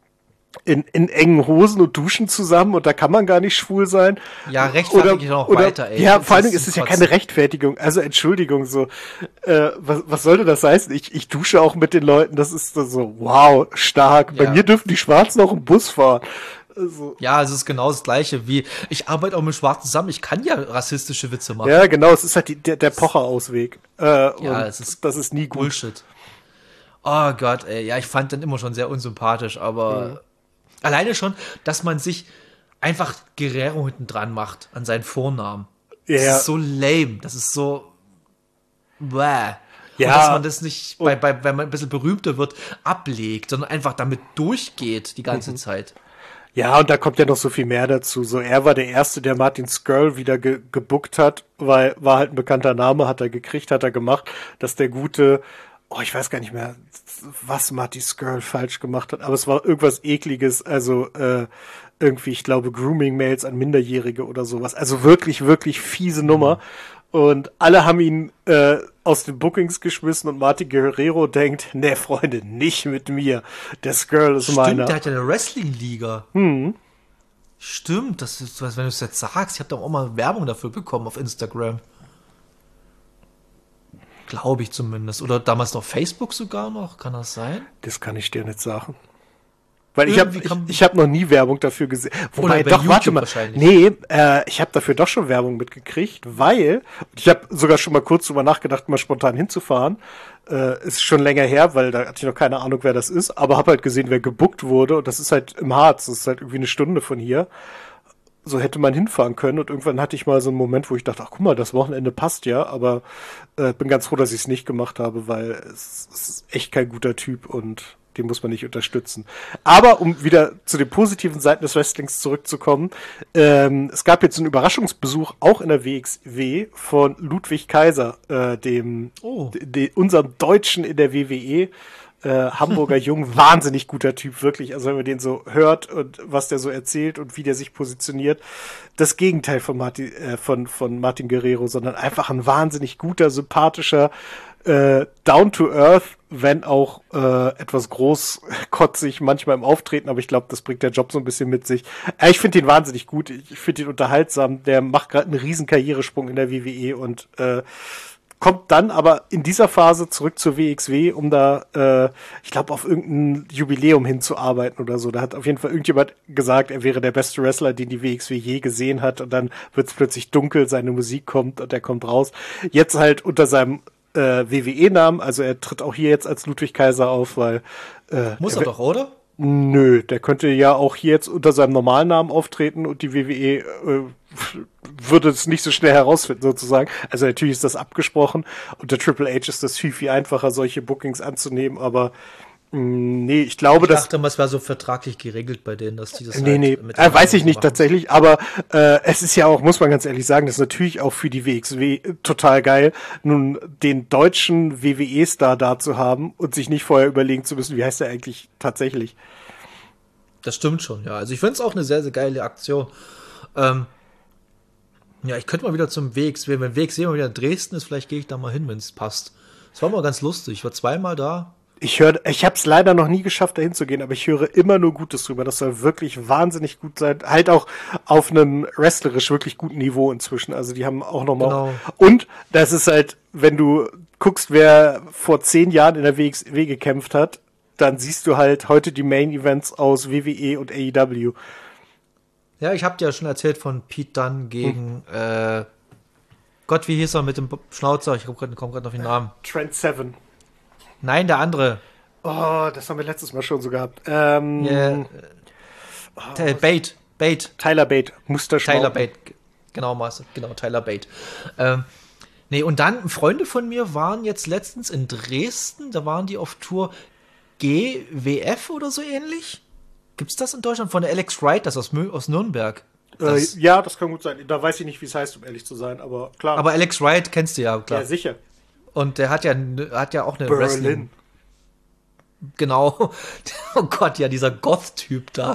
in, in engen Hosen und duschen zusammen und da kann man gar nicht schwul sein. Ja, rechtfertige ich noch oder, weiter, ey. Ja, Das vor allen Dingen ist ist es ja Kotzen. keine Rechtfertigung. Also Entschuldigung, so, äh, was, was sollte das heißen? Ich, ich dusche auch mit den Leuten, das ist so, wow, stark. Bei Ja. mir dürfen die Schwarzen auch im Bus fahren. Also, Ja, es ist genau das Gleiche wie, ich arbeite auch mit Schwarzen zusammen, ich kann ja rassistische Witze machen. ja, genau, es ist halt die, der, der Pocher-Ausweg. Äh, Ja, und es ist das ist nie gut. Bullshit. Oh Gott, ey, ja, ich fand den immer schon sehr unsympathisch, aber Mhm. alleine schon, dass man sich einfach Guerrero hinten dran macht an seinen Vornamen. Ja. Das ist so lame, das ist so bäh. Ja. Und dass man das nicht, bei, bei, wenn man ein bisschen berühmter wird, ablegt, sondern einfach damit durchgeht die ganze Mhm. Zeit. Ja, und da kommt ja noch so viel mehr dazu. So, er war der Erste, der Martin Skrull wieder ge gebuckt hat, weil war halt ein bekannter Name, hat er gekriegt, hat er gemacht, dass der gute, oh, ich weiß gar nicht mehr, was Martin Skrull falsch gemacht hat, aber es war irgendwas Ekliges, also äh, irgendwie, ich glaube, Grooming-Mails an Minderjährige oder sowas. Also wirklich, wirklich fiese Nummer. Und alle haben ihn äh, aus den Bookings geschmissen und Martin Guerrero denkt, nee, Freunde, nicht mit mir. Der Skrull ist Stimmt, meiner. der hat ja eine Wrestling-Liga. Hm. Stimmt, das ist, was, wenn du es jetzt sagst, ich habe doch auch mal Werbung dafür bekommen auf Instagram. Glaube ich zumindest. Oder damals noch Facebook sogar noch, kann das sein? Das kann ich dir nicht sagen. Weil ich habe Irgendwie ich, kam- ich hab noch nie Werbung dafür gesehen. Wobei, Oder bei doch, YouTube warte mal. wahrscheinlich. Nee, äh, ich habe dafür doch schon Werbung mitgekriegt, weil ich habe sogar schon mal kurz drüber nachgedacht, mal spontan hinzufahren. Äh, ist schon länger her, weil da hatte ich noch keine Ahnung, wer das ist, aber habe halt gesehen, wer gebuckt wurde und das ist halt im Harz, das ist halt irgendwie eine Stunde von hier. So hätte man hinfahren können und irgendwann hatte ich mal so einen Moment, wo ich dachte, ach guck mal, das Wochenende passt ja, aber äh, bin ganz froh, dass ich es nicht gemacht habe, weil es, es ist echt kein guter Typ und den muss man nicht unterstützen. Aber um wieder zu den positiven Seiten des Wrestlings zurückzukommen, ähm, es gab jetzt einen Überraschungsbesuch auch in der W X W von Ludwig Kaiser, äh, dem Oh. de, de, unserem Deutschen in der W W E. Äh, Hamburger Jung, wahnsinnig guter Typ, wirklich. Also wenn man den so hört und was der so erzählt und wie der sich positioniert, das Gegenteil von Martin, äh, von, von Martin Guerrero, sondern einfach ein wahnsinnig guter, sympathischer, äh, down to earth, wenn auch äh, etwas großkotzig manchmal im Auftreten, aber ich glaube, das bringt der Job so ein bisschen mit sich. Äh, ich finde ihn wahnsinnig gut, ich finde ihn unterhaltsam, der macht gerade einen riesen Karrieresprung in der W W E und äh, kommt dann aber in dieser Phase zurück zur W X W, um da, äh, ich glaube, auf irgendein Jubiläum hinzuarbeiten oder so. Da hat auf jeden Fall irgendjemand gesagt, er wäre der beste Wrestler, den die W X W je gesehen hat. Und dann wird es plötzlich dunkel, seine Musik kommt und er kommt raus. Jetzt halt unter seinem äh, W W E-Namen, also er tritt auch hier jetzt als Ludwig Kaiser auf, weil äh, Muss er er doch, oder? Nö, der könnte ja auch hier jetzt unter seinem normalen Namen auftreten und die W W E äh, würde es nicht so schnell herausfinden, sozusagen. Also natürlich ist das abgesprochen und der Triple H ist das viel, viel einfacher, solche Bookings anzunehmen, aber mh, nee, ich glaube, Ich dass dachte mal, es wäre so vertraglich geregelt bei denen, dass die das Nee, halt nee, mit äh, weiß ich nicht machen. tatsächlich, aber äh, es ist ja auch, muss man ganz ehrlich sagen, das ist natürlich auch für die W X W total geil, nun den deutschen W W E-Star da zu haben und sich nicht vorher überlegen zu müssen, wie heißt er eigentlich tatsächlich. Das stimmt schon, ja. Also ich finde es auch eine sehr, sehr geile Aktion. Ähm, ja, ich könnte mal wieder zum W X W, wenn W X W mal wieder in Dresden ist, vielleicht gehe ich da mal hin, wenn es passt. Das war mal ganz lustig. Ich war zweimal da. Ich höre, ich habe es leider noch nie geschafft, dahin zu gehen, aber ich höre immer nur Gutes drüber. Das soll wirklich wahnsinnig gut sein. Halt auch auf einem wrestlerisch wirklich guten Niveau inzwischen. Also die haben auch noch mal Genau. Und das ist halt, wenn du guckst, wer vor zehn Jahren in der W X W gekämpft hat, dann siehst du halt heute die Main Events aus W W E und A E W. Ja, ich habe dir ja schon erzählt von Pete Dunne gegen äh, Gott, wie hieß er mit dem Schnauzer? Ich komme gerade auf den Namen. Trent Seven. Nein, der andere. Oh, das haben wir letztes Mal schon so gehabt. Ähm, Yeah. Äh, Bate. Bate. Tyler Bate, Musterschwau. Tyler Bate. Genau, Master. Genau, Tyler Bate. Ähm, nee, und dann, Freunde von mir waren jetzt letztens in Dresden, da waren die auf Tour G W F oder so ähnlich. Gibt's das in Deutschland? Von der Alex Wright, das aus, Mö- aus Nürnberg. Äh, Das, ja, das kann gut sein. Da weiß ich nicht, wie es heißt, um ehrlich zu sein, aber klar. aber Alex Wright kennst du ja, klar. ja, sicher. Und der hat ja, hat ja auch eine Berlin. Wrestling. Genau. Oh Gott, ja, dieser Goth-Typ da.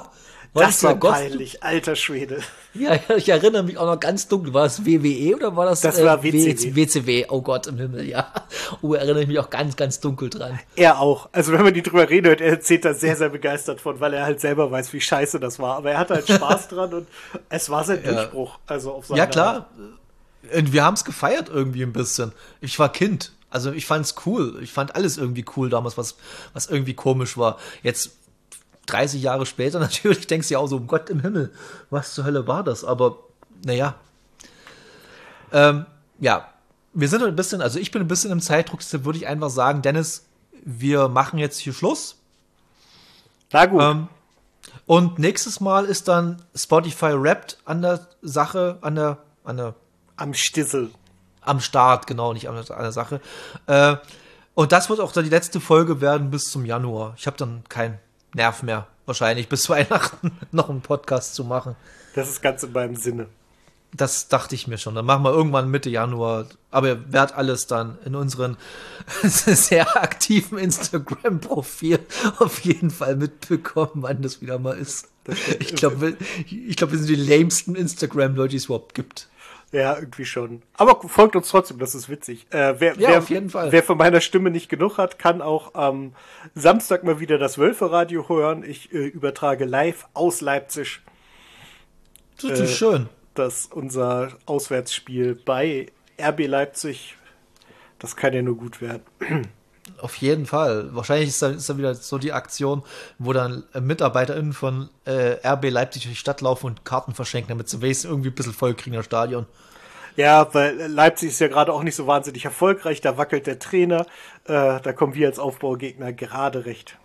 War das war peinlich, alter Schwede. Ja, ich erinnere mich auch noch ganz dunkel. War das W W E oder war das, das war W C W? W C W, oh Gott im Himmel, ja. Oh, erinnere ich mich auch ganz, ganz dunkel dran. Er auch. Also wenn man die drüber reden hört, er erzählt da sehr, sehr begeistert von, weil er halt selber weiß, wie scheiße das war. Aber er hatte halt Spaß dran und es war sein Durchbruch. Also auf seine Ja, klar. Und wir haben es gefeiert irgendwie ein bisschen. Ich war Kind. Also ich fand's cool. Ich fand alles irgendwie cool damals, was, was irgendwie komisch war. Jetzt dreißig Jahre später natürlich denkst du ja auch so, um Gott im Himmel, was zur Hölle war das? Aber naja. Ähm, ja, wir sind ein bisschen, also ich bin ein bisschen im Zeitdruck, deshalb würde ich einfach sagen, Dennis, wir machen jetzt hier Schluss. Na gut. Ähm, und nächstes Mal ist dann Spotify Wrapped an der Sache, an der, an der am Stissel. Am Start, genau, nicht an der, an der Sache. Äh, und das wird auch dann die letzte Folge werden bis zum Januar. Ich habe dann keinen Nerv mehr, wahrscheinlich bis Weihnachten noch einen Podcast zu machen. Das ist ganz in meinem Sinne. Das dachte ich mir schon. Dann machen wir irgendwann Mitte Januar. Aber ihr werdet alles dann in unseren sehr aktiven Instagram-Profil auf jeden Fall mitbekommen, wann das wieder mal ist. Ich glaube, wir, ich glaub, wir sind die lamesten Instagram-Leute, die es überhaupt gibt. Ja, irgendwie schon. Aber folgt uns trotzdem, das ist witzig. Äh, wer, ja, wer, auf jeden Fall. Wer von meiner Stimme nicht genug hat, kann auch am Samstag mal wieder das Wölfe-Radio hören. Ich äh, übertrage live aus Leipzig. Das ist äh, schön. Das ist unser Auswärtsspiel bei R B Leipzig. Das kann ja nur gut werden. Auf jeden Fall. Wahrscheinlich ist da, ist da wieder so die Aktion, wo dann MitarbeiterInnen von äh, R B Leipzig durch die Stadt laufen und Karten verschenken, damit sie wenigstens irgendwie ein bisschen voll kriegen im Stadion. Ja, weil Leipzig ist ja gerade auch nicht so wahnsinnig erfolgreich. Da wackelt der Trainer. Äh, da kommen wir als Aufbaugegner gerade recht.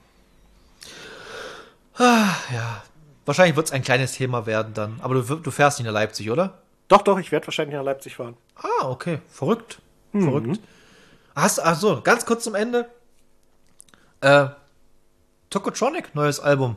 Ah, ja. Wahrscheinlich wird es ein kleines Thema werden dann. Aber du, du fährst nicht nach Leipzig, oder? Doch, doch, ich werde wahrscheinlich nach Leipzig fahren. Ah, okay. Verrückt. Mhm. Verrückt. Hast, ach so, ganz kurz zum Ende. Äh, Tokotronic, neues Album.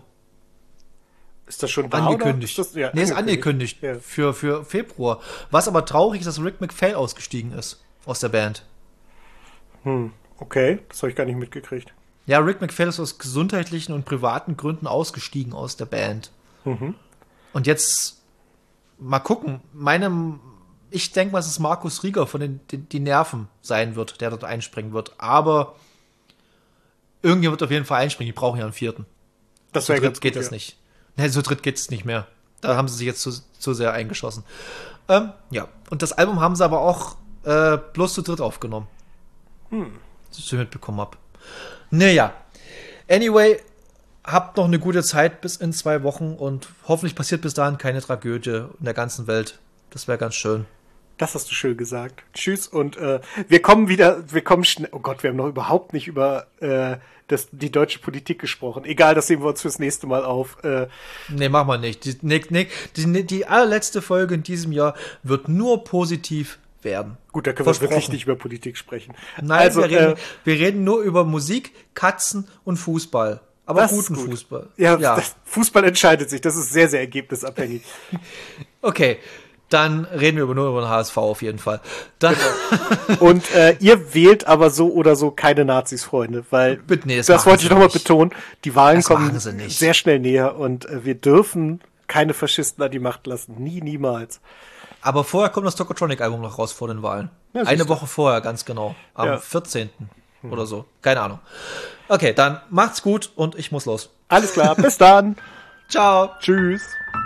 Ist das schon da, angekündigt? Ist das, ja, nee, ist angekündigt ja. für, für Februar. Was aber traurig ist, dass Rick McPhail ausgestiegen ist aus der Band. Hm, okay, das habe ich gar nicht mitgekriegt. Ja, Rick McPhail ist aus gesundheitlichen und privaten Gründen ausgestiegen aus der Band. Mhm. Und jetzt mal gucken. Meinem, ich denke mal, dass es Markus Rieger von den die, die Nerven sein wird, der dort einspringen wird. Aber irgendjemand wird auf jeden Fall einspringen. Die brauchen ja einen vierten. Das zu dritt ganz geht gut, das ja. nicht. Ne, zu dritt geht es nicht mehr. Da haben sie sich jetzt zu, zu sehr eingeschossen. Ähm, ja, und das Album haben sie aber auch äh, bloß zu dritt aufgenommen. Hm. Das ich mitbekommen habe. Naja. Anyway, habt noch eine gute Zeit bis in zwei Wochen und hoffentlich passiert bis dahin keine Tragödie in der ganzen Welt. Das wäre ganz schön. Das hast du schön gesagt. Tschüss und äh, wir kommen wieder, wir kommen schnell. Oh Gott, wir haben noch überhaupt nicht über äh, das, die deutsche Politik gesprochen. Egal, das sehen wir uns fürs nächste Mal auf. Äh, nee, machen wir nicht. Die, nee, nee, die, die allerletzte Folge in diesem Jahr wird nur positiv werden. Gut, da können wir wirklich nicht über Politik sprechen. Nein, also, wir, reden, äh, wir reden nur über Musik, Katzen und Fußball. Aber das guten ist gut. Fußball. Ja, ja. Das, Fußball entscheidet sich. Das ist sehr, sehr ergebnisabhängig. Okay, dann reden wir über, nur über den H S V auf jeden Fall. Dann genau. Und äh, ihr wählt aber so oder so keine Nazis, Freunde, weil Bitte, nee, das, das wollte ich nochmal nicht. betonen. Die Wahlen Das kommen machen sie nicht. sehr schnell näher und äh, wir dürfen keine Faschisten an die Macht lassen. Nie, niemals. Aber vorher kommt das Tokotronic-Album noch raus vor den Wahlen. Ja, Eine Woche vorher, ganz genau. Am Ja. vierzehnten oder so. Keine Ahnung. Okay, dann macht's gut und ich muss los. Alles klar, bis dann. Ciao. Tschüss.